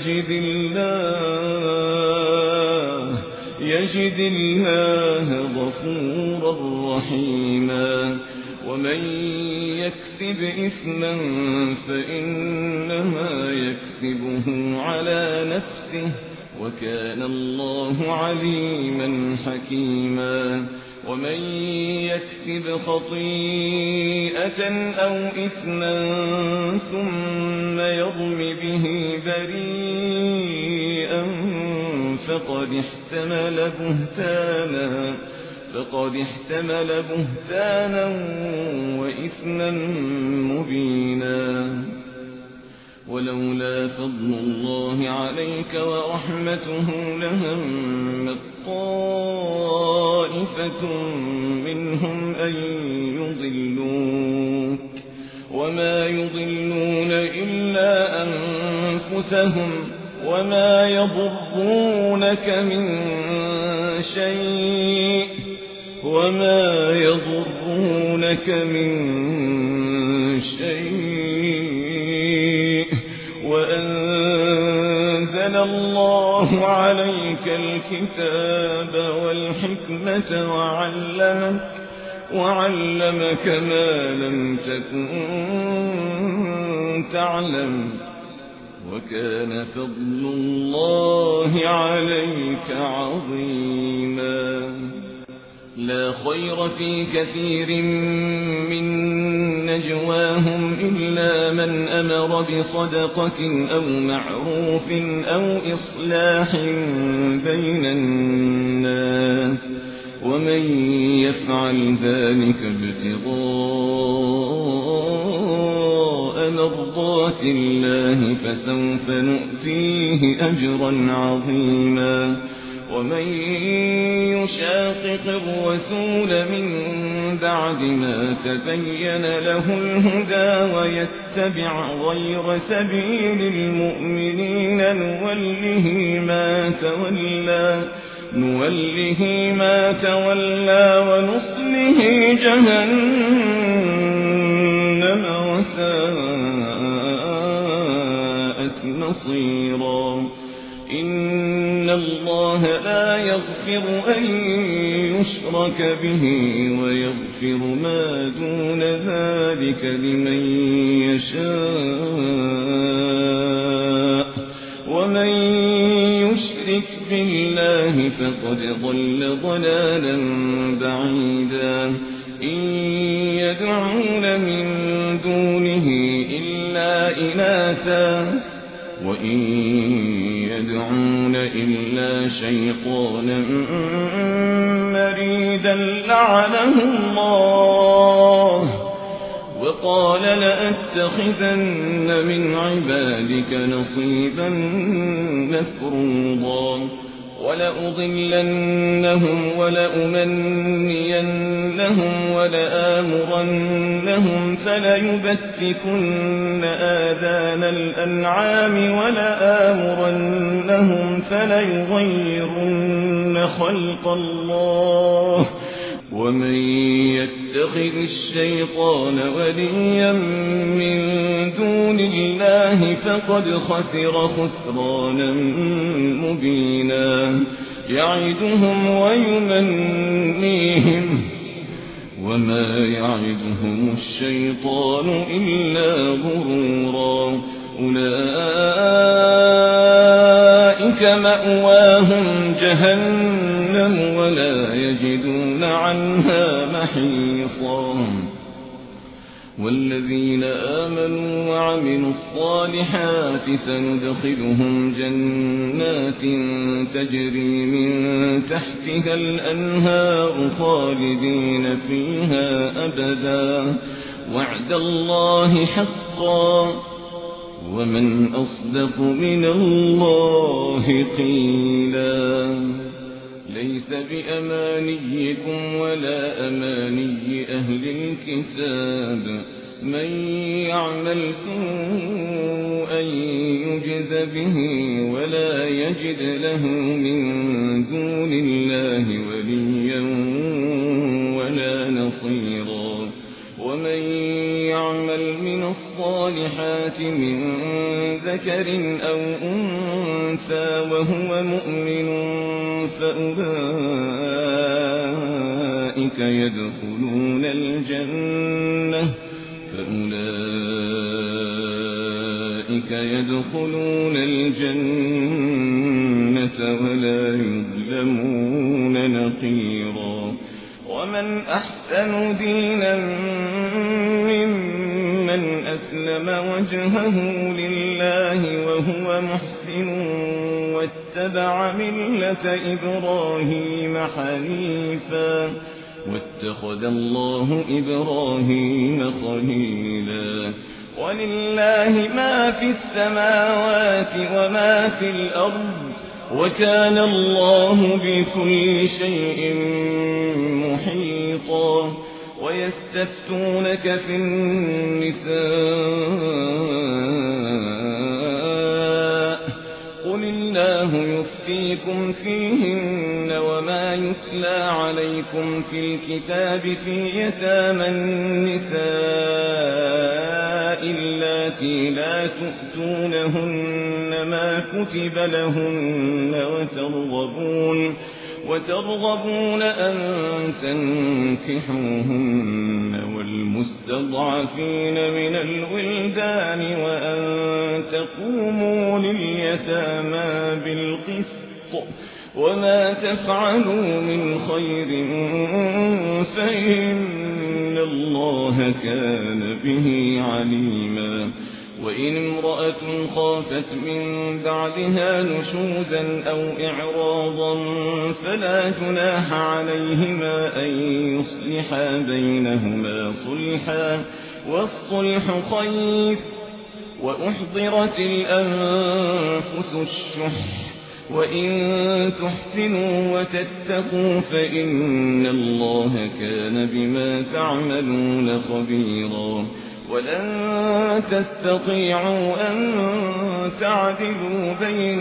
يجد الله غفورا رحيما ومن يكسب إثما فإنما يكسبه على نفسه وكان الله عليما حكيما ومن يكسب خطيئة أو إثما ثم يرم به بريئا فقد احتمل بهتانا وإثما مبينا ولولا فضل الله عليك ورحمته لهمت طائفة منهم أن يضلوك وما يضلون إلا أنفسهم وما يضرونك من شيء وأنزل الله عليك الكتاب والحكمة وعلمك ما لم تكن تعلم وكان فضل الله عليك عظيما لا خير في كثير من نجواهم إلا من أمر بصدقة أو معروف أو إصلاح بين الناس ومن يفعل ذلك ابتغاء مرضات الله فسوف نؤتيه أجرا عظيما ومن يشاقق الرسول من بعد ما تبين له الهدى ويتبع غير سبيل المؤمنين نوله ما تولى ونصله جهنم وساءت مصيرا إن الله لا يغفر أن يشرك به ويغفر ما دون ذلك لمن يشاء ومن يشرك بالله فقد ضل ضلالا بعيدا إن يدعون من دونه إلا إناثا وإن يدعون إلا شيطانا مريدا لعنه الله وقال لأتخذن من عبادك نصيبا مفروضا ولأضلنهم ولأمنينهم ولآمرنهم فليبتكن آذان الأنعام ولآمرنهم فليغيرن خلق الله ومن يتخذ الشيطان وليا من دون الله فقد خسر خسرانا مبينا يعدهم ويمنيهم وما يعدهم الشيطان إلا غرورا أولئك مأواهم جهنم ولا يجدون عنها محيصا والذين آمنوا وعملوا الصالحات سندخلهم جنات تجري من تحتها الأنهار خالدين فيها أبدا وعد الله حقا ومن أصدق من الله قيلا ليس بأمانيكم ولا أماني أهل الكتاب من يعمل سوءا يجز به ولا يجد له من دون الله وليا ولا نصيرا ومن يعمل من الصالحات من ذكر أو أنثى وهو مؤمن فأولئك يدخلون الجنة ولا يظلمون نقيرا ومن أحسن دينا ممن أسلم وجهه لله وهو محسن واتبع ملة إبراهيم حنيفا واتخذ الله إبراهيم خليلا ولله ما في السماوات وما في الأرض وكان الله بكل شيء محيطا ويستفتونك في النساء قل الله يفتيكم فيهن وما يتلى عليكم في الكتاب في يتامى النساء اللاتي لا تؤتونهن ما كتب لهن وترغبون أن تنكحوهن والمستضعفين من الولدان وأن تقوموا لليتامى بالقسط وما تفعلوا من خير فإن الله كان به عليما وإن امرأة خافت من بعدها نشوزا أو إعراضا فلا جناح عليهما أن يصلحا بينهما صلحا والصلح خير وأحضرت الأنفس الشح وإن تحسنوا وتتقوا فإن الله كان بما تعملون خبيرا ولن تستطيعوا أن تعدلوا بين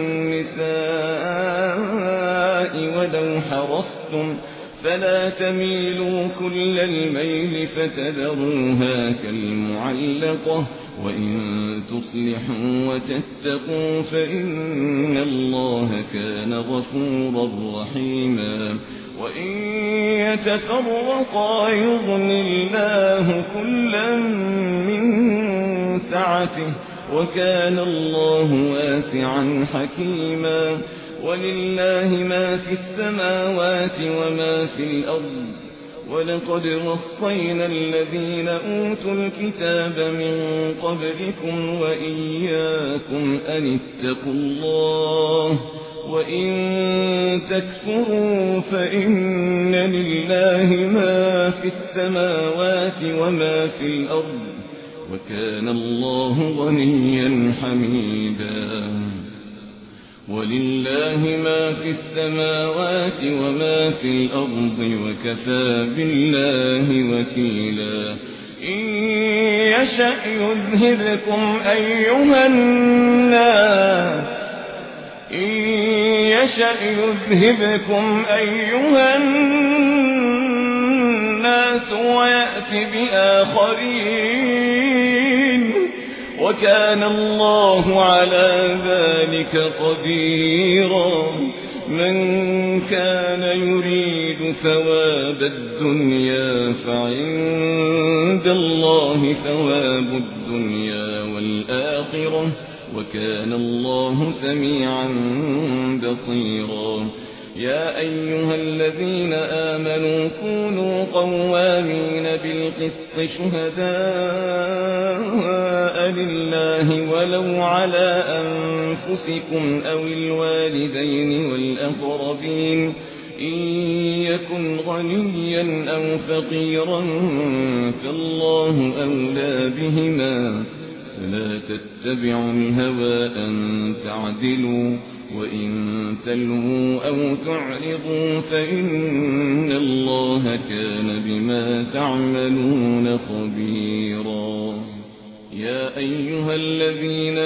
النساء ولو حرصتم فلا تميلوا كل الميل فتذروها كالمعلقة وإن تصلحوا وتتقوا فإن الله كان غفورا رحيما وإن يتفرقا يغن الله كلا من سعته وكان الله واسعا حكيما ولله ما في السماوات وما في الأرض ولقد وصينا الذين أوتوا الكتاب من قبلكم وإياكم أن اتقوا الله وإن تكفروا فإن لله ما في السماوات وما في الأرض وكان الله غنيا حميدا ولله ما في السماوات وما في الأرض وكفى بالله وكيلا إن يشأ يذهبكم أيها الناس ويأتي بآخرين وكان الله على ذلك قديرا من كان يريد ثواب الدنيا فعند الله ثواب الدنيا والآخرة وكان الله سميعا بصيرا يا أيها الذين آمنوا كونوا قوامين بالقسط شهداء لله ولو على أنفسكم أو الوالدين والأقربين إن يكن غنيا أو فقيرا فالله أولى بهما فلا تتبعوا الهوى أن تعدلوا وإن تلووا أو تعرضوا فإن الله كان بما تعملون خبيرا يا أيها الذين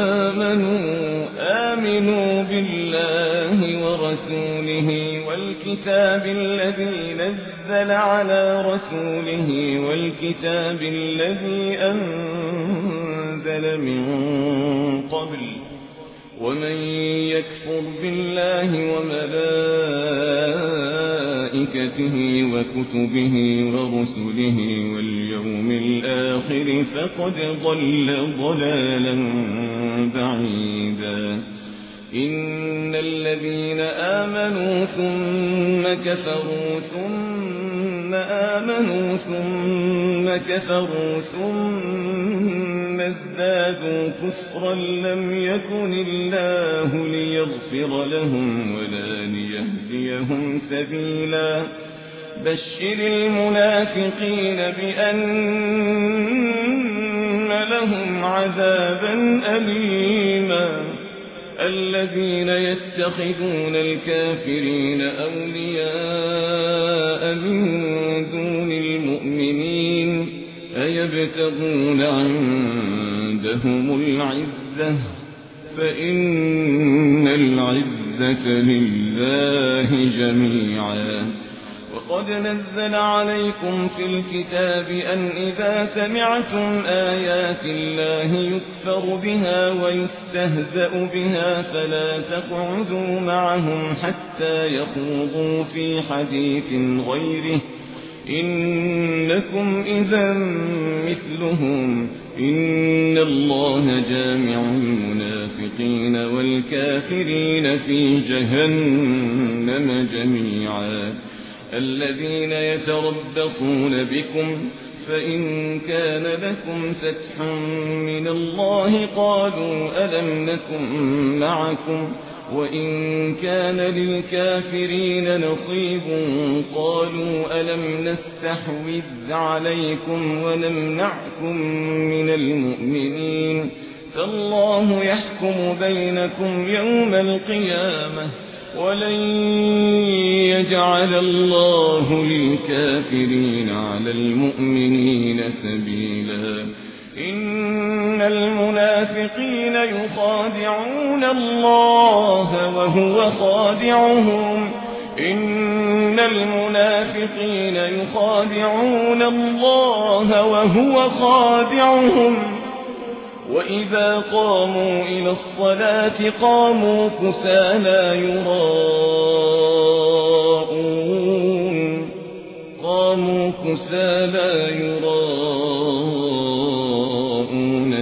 آمنوا بالله ورسوله والكتاب الكتاب الذي نزل على رسوله والكتاب الذي أنزل من قبل ومن يكفر بالله وملائكته وكتبه ورسله واليوم الآخر فقد ضل ضلالا بعيدا إن الذين آمنوا ثم كفروا ثم آمنوا ثم كفروا ثم ازدادوا كفرا لم يكن الله ليغفر لهم ولا ليهديهم سبيلا بشر المنافقين بأن لهم عذابا أليما الذين يتخذون الكافرين أولياء من دون المؤمنين أيبتغون عندهم العزة فإن العزة لله جميعا وقد نزل عليكم في الكتاب أن إذا سمعتم آيات الله يكفر بها ويستهزأ بها فلا تقعدوا معهم حتى يخوضوا في حديث غيره إنكم إذا مثلهم إن الله جامع المنافقين والكافرين في جهنم جميعا الذين يتربصون بكم فإن كان لكم فتح من الله قالوا ألم نكن معكم وإن كان للكافرين نصيب قالوا ألم نستحوذ عليكم ونمنعكم من المؤمنين فالله يحكم بينكم يوم القيامة ولن يجعل الله للكافرين على المؤمنين سبيلا إن المنافقين يخادعون الله وهو خادعهم إن المنافقين يخادعون الله وهو خادعهم وإذا قاموا إلى الصلاة قاموا كسالى يراءون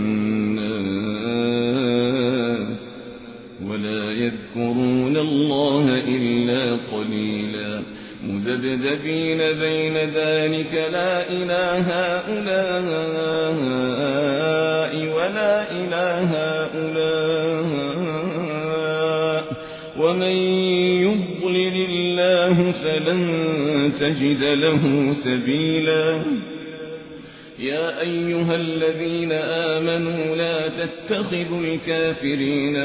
الناس ولا يذكرون الله إلا قليلا مذبذبين بين ذلك لا إله هؤلاء ولا إله هؤلاء ومن يضلل الله فلن تجد له سبيلا يا أيها الذين آمنوا لا تتخذوا الكافرين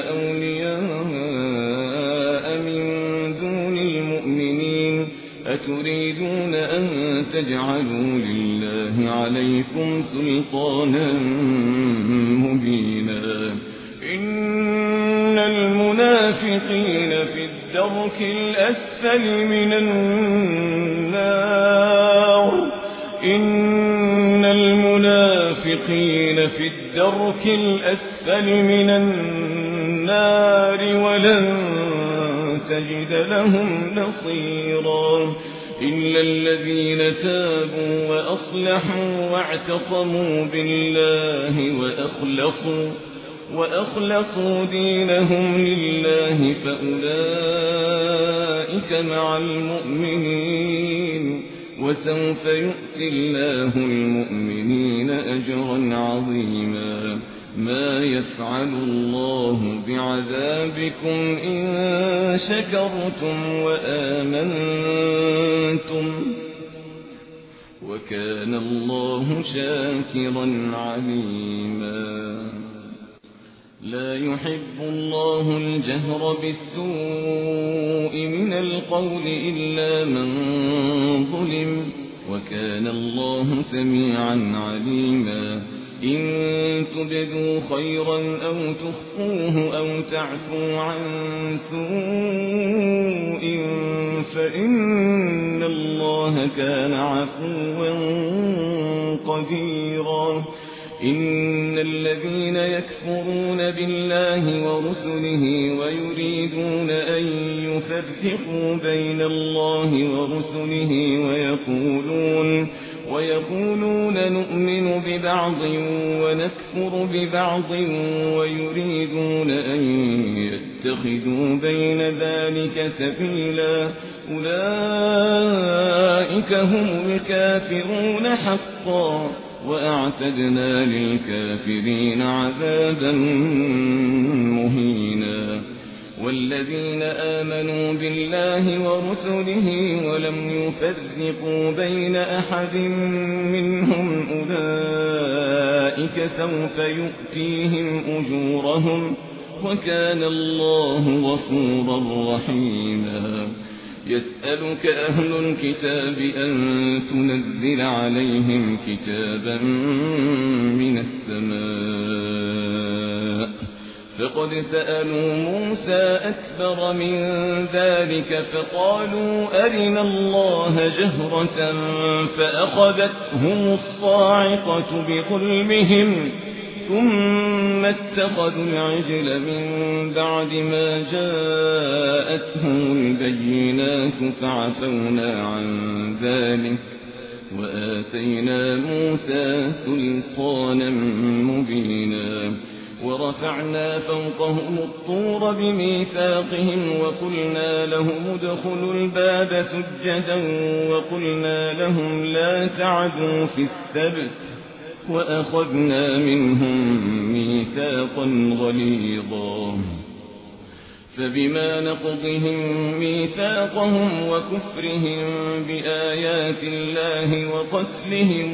أولياء من دون المؤمنين أتريدون أن تجعلوا لله عليكم سلطانا مبينا إن المنافقين في الدرك الأسفل من النار إن المنافقين في الدرك الأسفل من النار ولن تجد لهم نصيرا إلا الذين تابوا وأصلحوا واعتصموا بالله وأخلصوا دينهم لله فأولئك مع المؤمنين وسوف يؤتي الله المؤمنين أجرا عظيما ما يفعل الله بعذابكم إن شكرتم وآمنتم وكان الله شاكرا عليما لا يحب الله الجهر بالسوء من القول إلا من ظلم وكان الله سميعا عليما إن تبدوا خيرا أو تخفوه أو تعفوا عن سوء فإن الله كان عفوا قديرا إن الذين يكفرون بالله ورسله ويريدون أن يفرقوا بين الله ورسله ويقولون نؤمن ببعض ونكفر ببعض ويريدون أن يتخذوا بين ذلك سبيلا أولئك هم الكافرون حقا وأعتدنا للكافرين عذابا مهينا والذين آمنوا بالله ورسله ولم يفرقوا بين أحد منهم أولئك سوف يؤتيهم أجورهم وكان الله غفورا رحيما يسألك أهل الكتاب أن تنزل عليهم كتابا من السماء فقد سألوا موسى أكبر من ذلك فقالوا أرنا الله جهرة فأخذتهم الصاعقة بظلمهم ثم اتخذوا العجل من بعد ما جاءتهم البينات فعفونا عن ذلك وآتينا موسى سلطانا مبينا ورفعنا فوقهم الطور بميثاقهم وقلنا لهم ادخلوا الباب سجدا وقلنا لهم لا تعدوا في السبت وأخذنا منهم ميثاقا غليظا فبما نقضهم ميثاقهم وكفرهم بآيات الله وقتلهم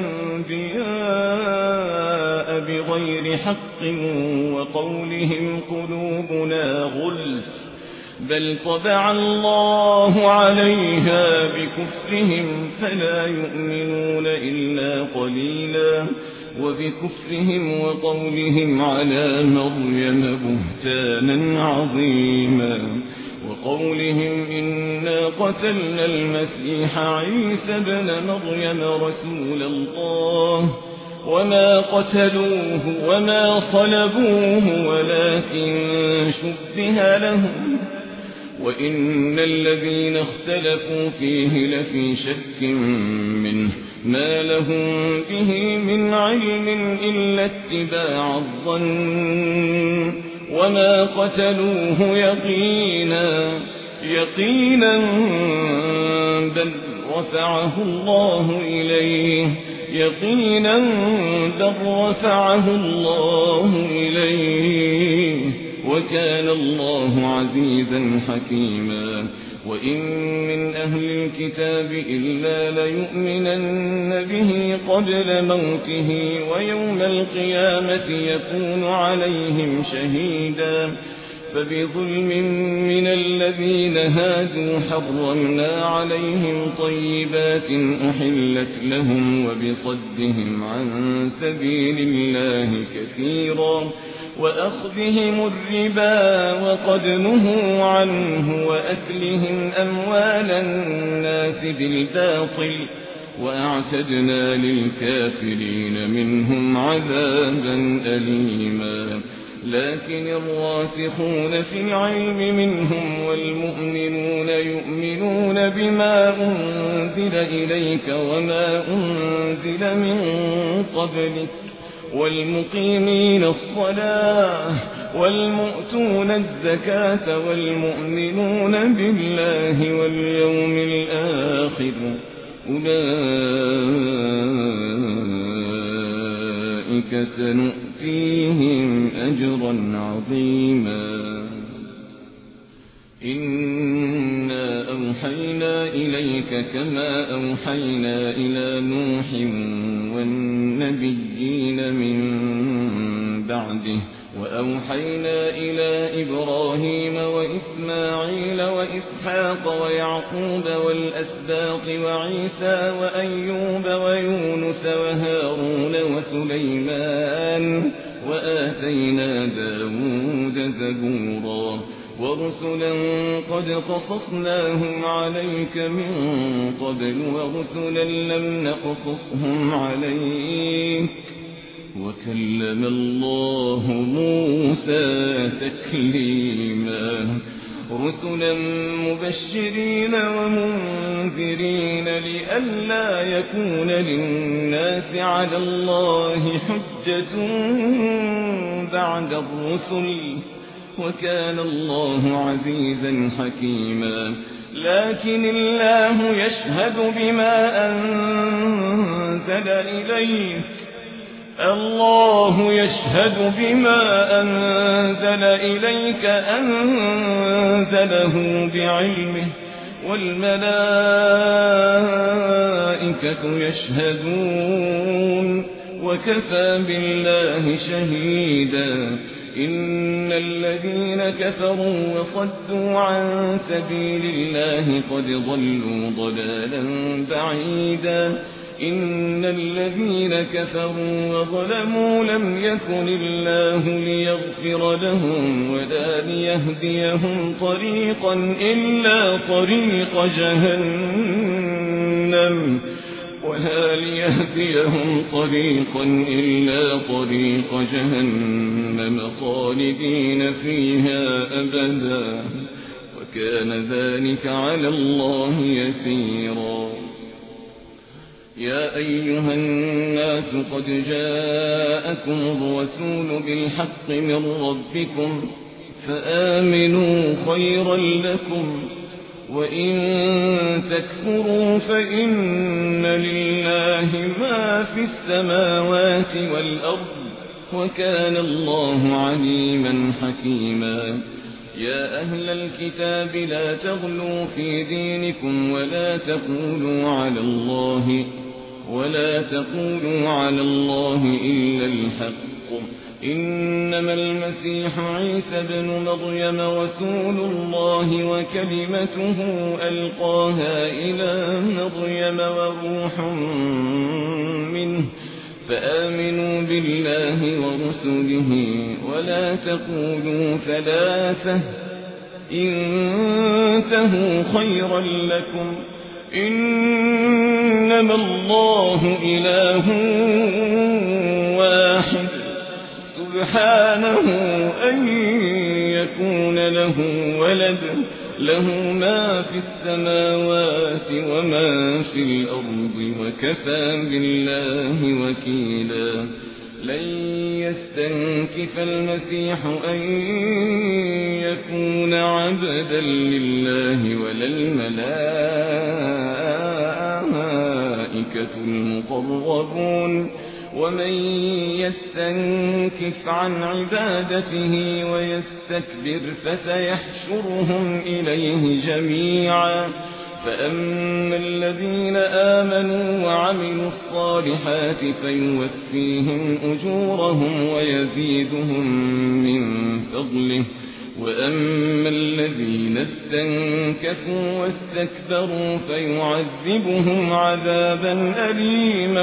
الأنبياء بغير حق وقولهم قلوبنا غلف بل طبع الله عليها بكفرهم فلا يؤمنون إلا قليلا وبكفرهم وقولهم على مريم بهتانا عظيما وقولهم إنا قتلنا المسيح عيسى ابن مريم رسول الله وما قتلوه وما صلبوه ولكن شبه لهم وإن الذين اختلفوا فيه لفي شك منه ما لهم به من علم إلا اتباع الظن وما قتلوه يقينا بل رفعه الله إليه وكان الله عزيزا حكيما وإن من أهل الكتاب إلا ليؤمنن به قبل موته ويوم القيامة يكون عليهم شهيدا فبظلم من الذين هادوا حرمنا عليهم طيبات أحلت لهم وبصدهم عن سبيل الله كثيرا وأخذهم الربا وقد نهوا عنه وأكلهم أموال الناس بالباطل وأعتدنا للكافرين منهم عذابا أليما لكن الراسخون في العلم منهم والمؤمنون يؤمنون بما أنزل إليك وما أنزل من قبلك والمقيمين الصلاة والمؤتون الزكاة والمؤمنون بالله واليوم الآخر أولئك سنؤتيهم أجرا عظيما إنا أوحينا إليك كما أوحينا إلى نوح والنبيين من بعده وأوحينا إلى إبراهيم وإسماعيل وإسحاق ويعقوب والأسباط وعيسى وأيوب ويونس وهارون وسليمان وآتينا داود زبورا ورسلا قد قصصناهم عليك من قبل ورسلا لم نقصصهم عليك وكلم الله موسى تكليما رسلا مبشرين ومنذرين لئلا يكون للناس على الله حجة بعد الرسل وكان الله عزيزا حكيما لكن الله يشهد بما أنزل إليك الله يشهد بما أنزل إليك أنزله بعلمه والملائكة يشهدون وكفى بالله شهيدا إن الذين كفروا وصدوا عن سبيل الله قد ضلوا ضلالا بعيدا إن الذين كفروا وظلموا لم يكن الله ليغفر لهم ولا ليهديهم طريقا إلا طريق جهنم خالدين فيها أبدا وكان ذلك على الله يسيرا يا أيها الناس قد جاءكم الرسول بالحق من ربكم فآمنوا خيرا لكم وإن تكفروا فإن لله ما في السماوات والأرض وكان الله عليما حكيما يا أهل الكتاب لا تغلوا في دينكم ولا تقولوا على الله إلا الحق إنما المسيح عيسى بن مريم رسول الله وكلمته ألقاها إلى مريم وروح منه فآمنوا بالله ورسله ولا تقولوا ثلاثة انتهوا خيرا لكم إنما الله إله واحد سبحانه أن يكون له ولد له ما في السماوات وما في الأرض وكفى بالله وكيلا لن يستنكف المسيح أن يكون عبدا لله ولا الملائكة المقربون ومن يستنكف عن عبادته ويستكبر فسيحشرهم إليه جميعا فأما الذين آمنوا وعملوا الصالحات فيوفيهم أجورهم ويزيدهم من فضله وأما الذين استنكفوا واستكبروا فيعذبهم عذابا أليما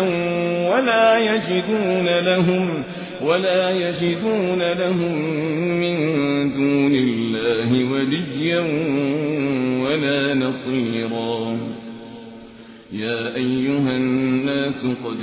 ولا يجدون لهم من دون الله وليا ولا نصيرا يا أيها الناس قد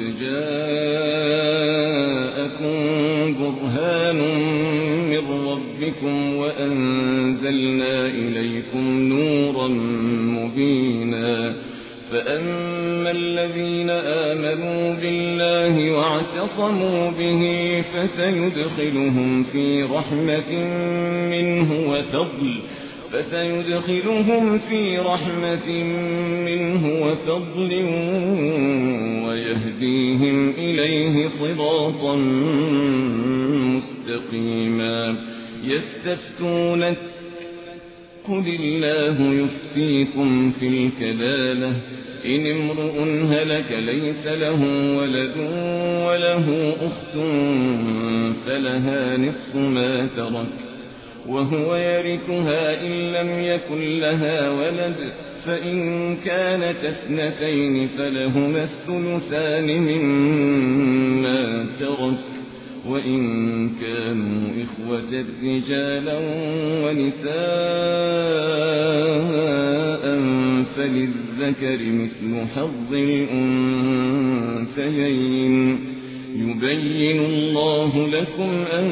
جاءكم برهان من ربكم وأنزلنا إليكم نورا مبينا فأما الذين آمنوا بالله واعتصموا به فسيدخلهم في رحمة منه وفضل ويهديهم إليه صراطا مستقيما يستفتونك قل الله يفتيكم في الكلالة إن امرؤ هلك ليس له ولد وله أخت فلها نصف ما ترك وهو يرثها إن لم يكن لها ولد فإن كانت اثنتين فلهما الثلثان مما ترك وإن كانوا إخوة رجالا ونساء فللذكر مثل حظ الأنثيين يبين الله لكم أن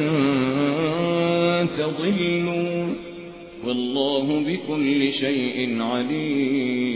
تضلوا والله بكل شيء عليم